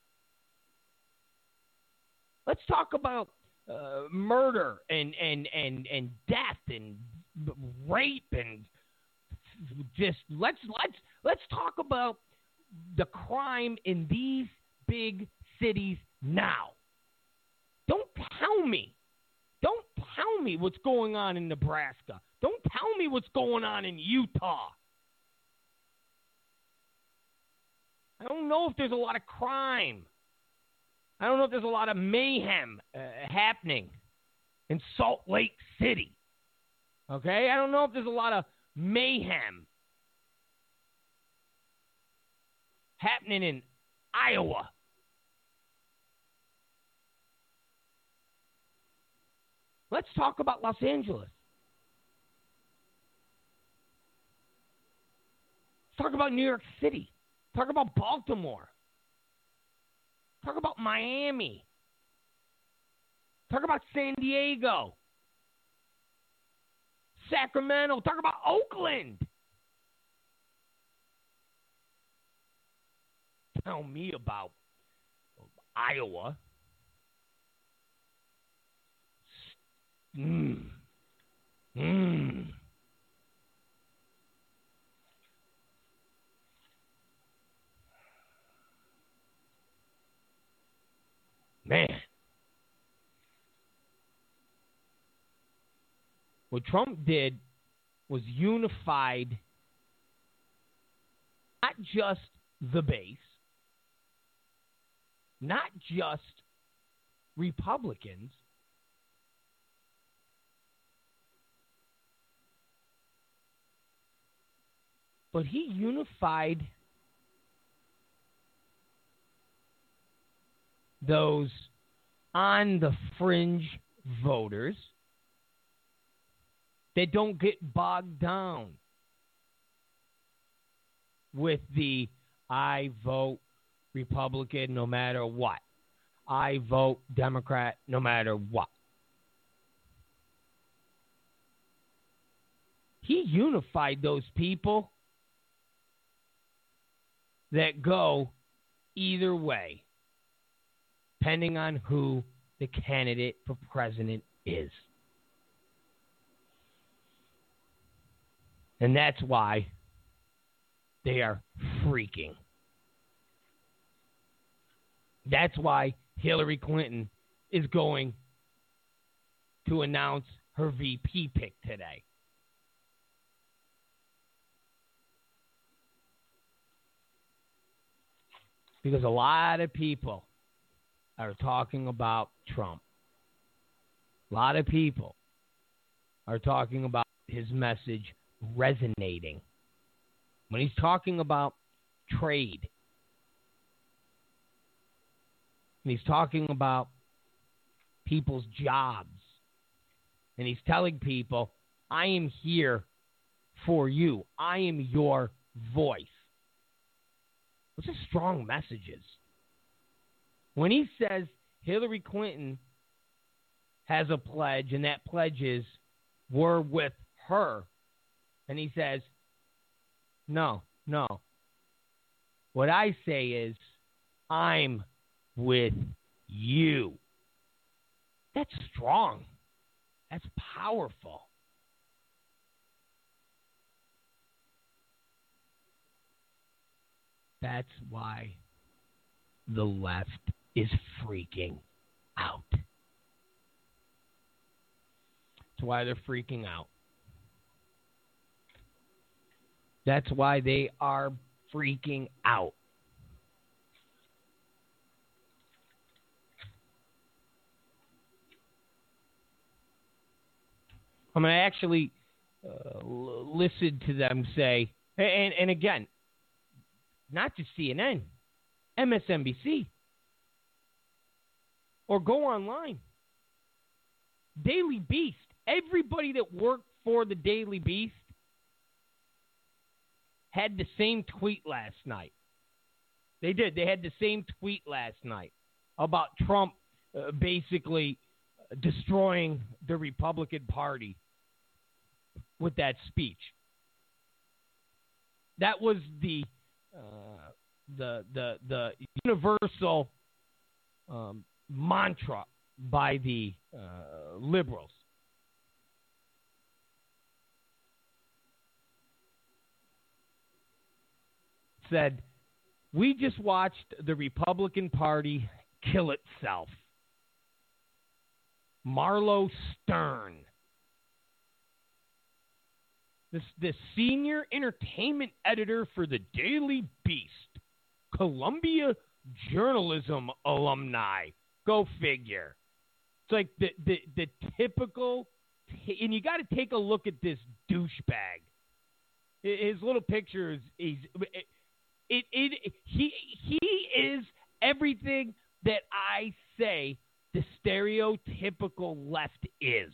Let's talk about uh, murder and, and, and, and death and rape and just let's let's let's talk about the crime in these big cities now. Don't tell me. Don't tell me what's going on in Nebraska. Don't tell me what's going on in Utah. I don't know if there's a lot of crime. I don't know if there's a lot of mayhem uh, happening in Salt Lake City. Okay? I don't know if there's a lot of mayhem happening in Iowa. Let's talk about Los Angeles. Let's talk about New York City. Talk about Baltimore. Talk about Miami. Talk about San Diego. Sacramento. Talk about Oakland. Tell me about Iowa. Mmm. Mmm. Man. What Trump did was unified not just the base, not just Republicans, but he unified those on the fringe voters that don't get bogged down with the I vote Republican no matter what. I vote Democrat no matter what. He unified those people that go either way, depending on who the candidate for president is. And that's why they are freaking. That's why Hillary Clinton is going to announce her V P pick today. Because a lot of people are talking about Trump. A lot of people are talking about his message resonating. When he's talking about trade, and he's talking about people's jobs, and he's telling people, I am here for you. I am your voice. Those are strong messages. When he says Hillary Clinton has a pledge, and that pledge is we're with her, and he says, no, no. What I say is, I'm with you. That's strong. That's powerful. That's why the left is freaking out. That's why they're freaking out. That's why they are freaking out. I'm going to actually uh, l- listen to them say, and, and again, not just C N N, M S N B C, or go online. Daily Beast. Everybody that worked for the Daily Beast had the same tweet last night. They did. They had the same tweet last night about Trump uh, basically destroying the Republican Party with that speech. That was the uh, the the the universal um, mantra by the uh, liberals. Said, we just watched the Republican Party kill itself. Marlo Stern, this the senior entertainment editor for the Daily Beast, Columbia journalism alumni. Go figure. It's like the the, the typical, and you got to take a look at this douchebag. His little picture is he's. It, it he he is everything that I say the stereotypical left is.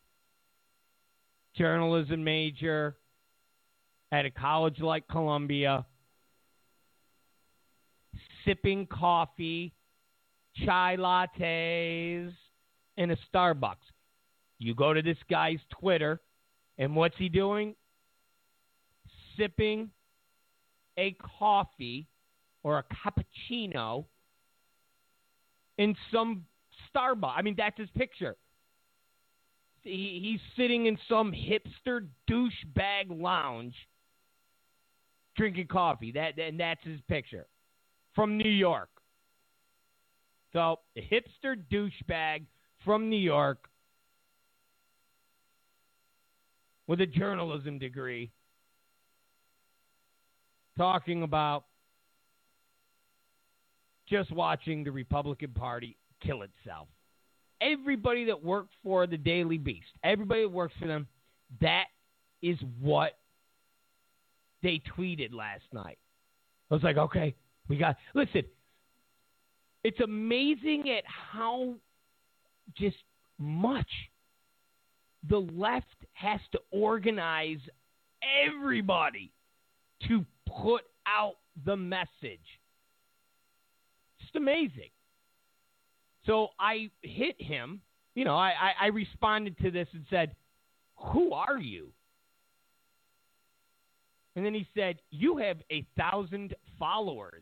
Journalism major at a college like Columbia, sipping coffee, chai lattes, in a Starbucks. You go to this guy's Twitter, and what's he doing? Sipping a coffee or a cappuccino in some Starbucks. I mean, that's his picture. He, he's sitting in some hipster douchebag lounge drinking coffee. That and that's his picture from New York. So, a hipster douchebag from New York with a journalism degree, talking about just watching the Republican Party kill itself. Everybody that worked for the Daily Beast, everybody that works for them, that is what they tweeted last night. I was like, okay, we got, listen, it's amazing at how just much the left has to organize everybody to put out the message. Just amazing. So I hit him. You know, I, I, I responded to this and said, who are you? And then he said, you have a thousand followers.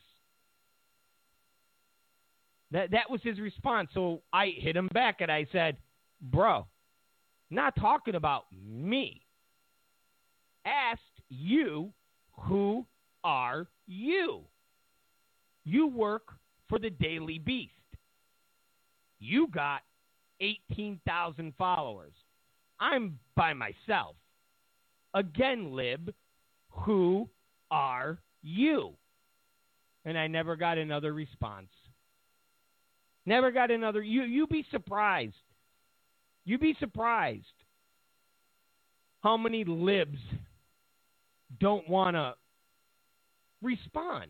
That that was his response. So I hit him back and I said, bro, not talking about me. Asked you, who are you? You work for the Daily Beast. You got eighteen thousand followers. I'm by myself. Again, Lib, who are you? And I never got another response. Never got another. You, you'd be surprised. You'd be surprised how many libs don't want to respond.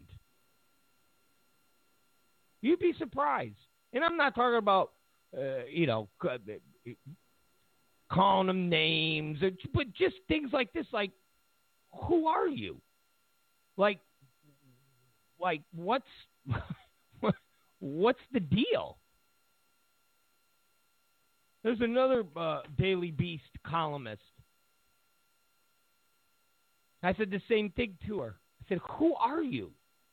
You'd be surprised. And I'm not talking about, uh, you know, calling them names, but just things like this, like, who are you? Like, like what's what's the deal? There's another uh, Daily Beast columnist. I said the same thing to her. I said, who are you?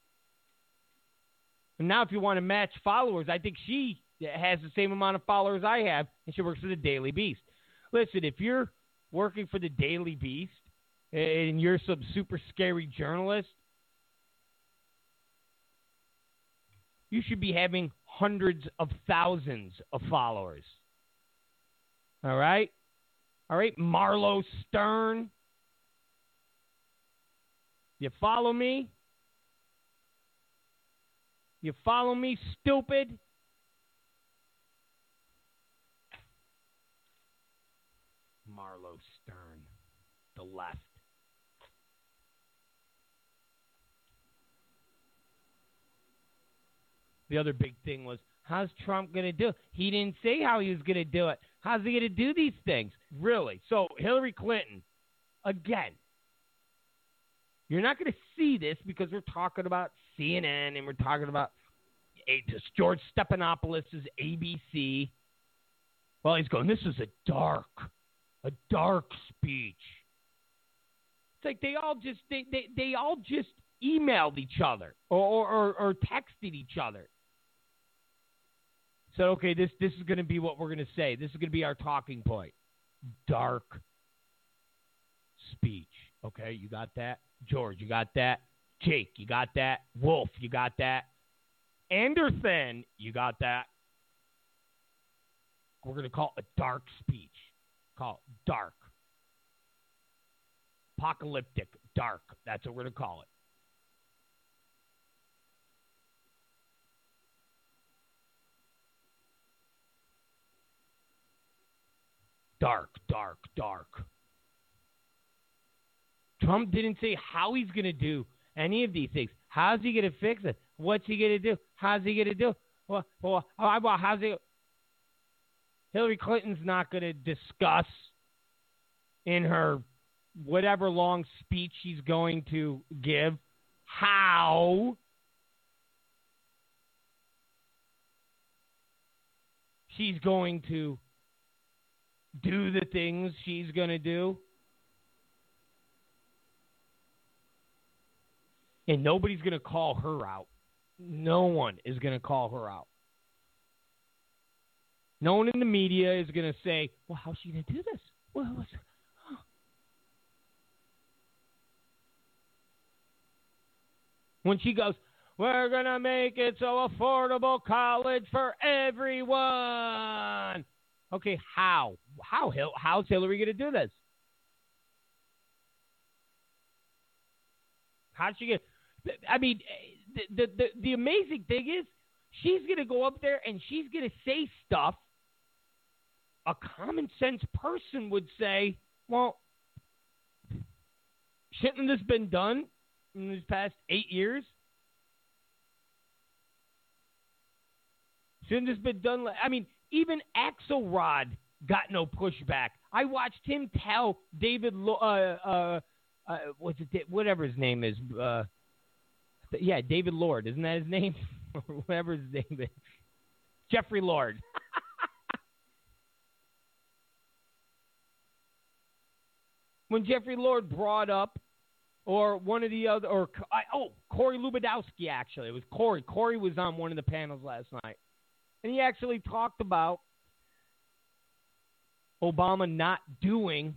And now if you want to match followers, I think she has the same amount of followers I have, and she works for the Daily Beast. Listen, if you're working for the Daily Beast and you're some super scary journalist, you should be having hundreds of thousands of followers. All right? All right, Marlo Stern. You follow me? You follow me, stupid? Marlo Stern, the left. The other big thing was, how's Trump going to do it? He didn't say how he was going to do it. How's he going to do these things? Really? So Hillary Clinton, again, you're not going to see this because we're talking about C N N and we're talking about George Stephanopoulos' A B C. Well, he's going, this is a dark, a dark speech. It's like they all just they, they, they all just emailed each other or, or, or texted each other. So, okay, this, this is going to be what we're going to say. This is going to be our talking point. Dark speech. Okay, you got that? George, you got that? Jake, you got that? Wolf, you got that? Anderson, you got that? We're going to call it a dark speech. Call it dark. Apocalyptic, dark. That's what we're going to call it. Dark, dark, dark. Trump didn't say how he's going to do any of these things. How's he going to fix it? What's he going to do? How's he going to do? Well, well, how about how's he? Hillary Clinton's not going to discuss in her whatever long speech she's going to give how she's going to do the things she's going to do. And nobody's going to call her out. No one is going to call her out. No one in the media is going to say, well, how's she going to do this? Well, what's... When she goes, we're going to make it so affordable college for everyone. Okay, how? How? How's Hillary going to do this? How's she get? I mean, the, the the the amazing thing is, she's going to go up there and she's going to say stuff a common sense person would say, well, shouldn't this been done in these past eight years? Shouldn't this been done? I mean, even Axelrod got no pushback. I watched him tell David, uh, uh, uh, what's it, whatever his name is, uh, yeah, David Lord, isn't that his name? Or whatever his name is, Jeffrey Lord. When Jeffrey Lord brought up or one of the other, or oh, Corey Lubadowski, actually. It was Corey. Corey was on one of the panels last night. And he actually talked about Obama not doing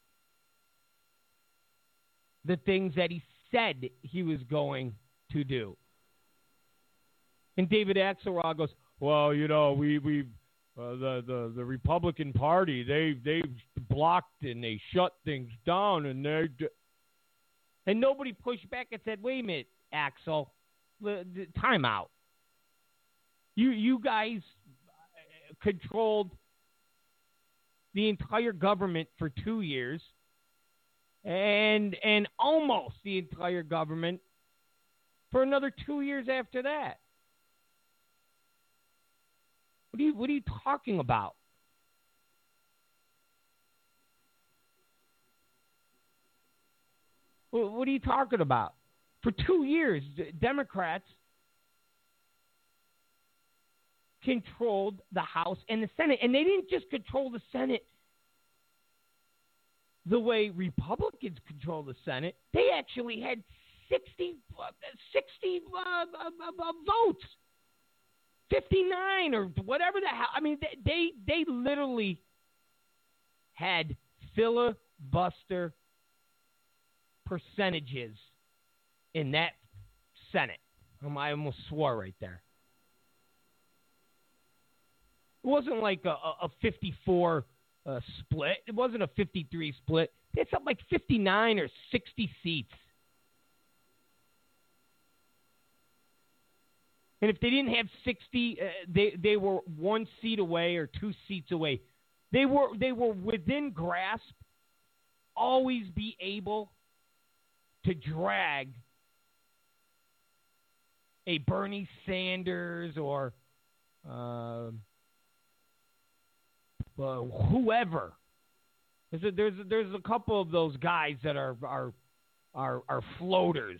the things that he said he was going to do. And David Axelrod goes, well, you know, we, we uh, the, the, the Republican Party, they, they blocked and they shut things down, and they d-. And nobody pushed back and said, wait a minute, Axel, the, the, time out. You, you guys controlled the entire government for two years and and almost the entire government for another two years after that. What are you, what are you talking about? What are you talking about? For two years, Democrats controlled the House and the Senate. And they didn't just control the Senate the way Republicans control the Senate. They actually had sixty, sixty uh, uh, uh, votes. fifty-nine or whatever the hell. I mean, they, they, they literally had filibuster percentages in that Senate. I almost swore right there. It wasn't like a, a fifty-four uh, split. It wasn't a fifty-three split. It's something like fifty-nine or sixty seats. And if they didn't have sixty, uh, they they were one seat away or two seats away. They were they were within grasp. Always be able to drag a Bernie Sanders or uh, uh, whoever. There's a, there's a, there's a couple of those guys that are are are, are floaters.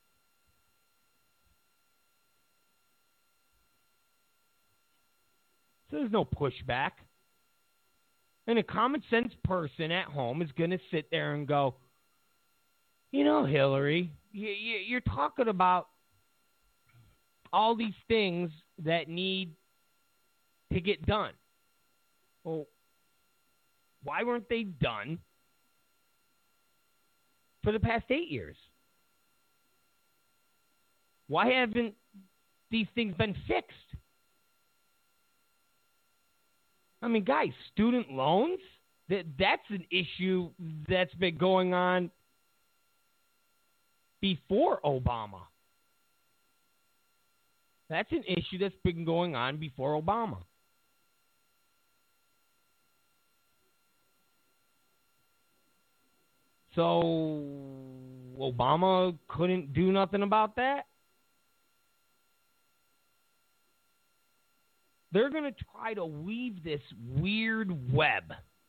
So there's no pushback. And a common sense person at home is going to sit there and go, you know, Hillary, you, you, you're talking about all these things that need to get done. Well, why weren't they done for the past eight years? Why haven't these things been fixed? I mean, guys, student loans, that that's an issue that's been going on before Obama. That's an issue that's been going on before Obama. So Obama couldn't do nothing about that? They're going to try to weave this weird web.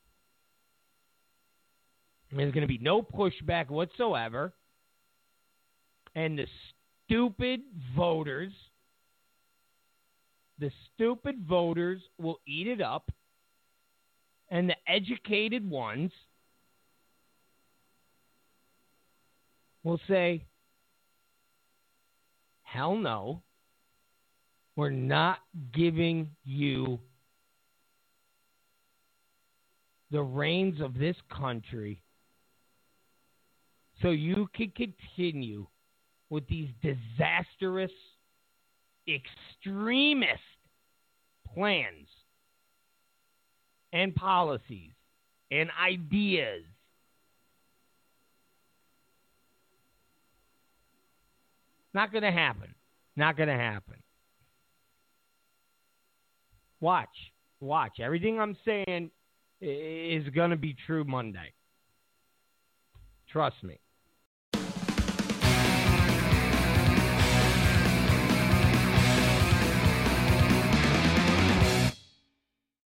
There's going to be no pushback whatsoever. And the stupid voters, the stupid voters will eat it up. And the educated ones will say, hell no. We're not giving you the reins of this country so you can continue with these disastrous, extremist plans and policies and ideas. Not going to happen. Not going to happen. Watch. Watch. Everything I'm saying is going to be true Monday. Trust me.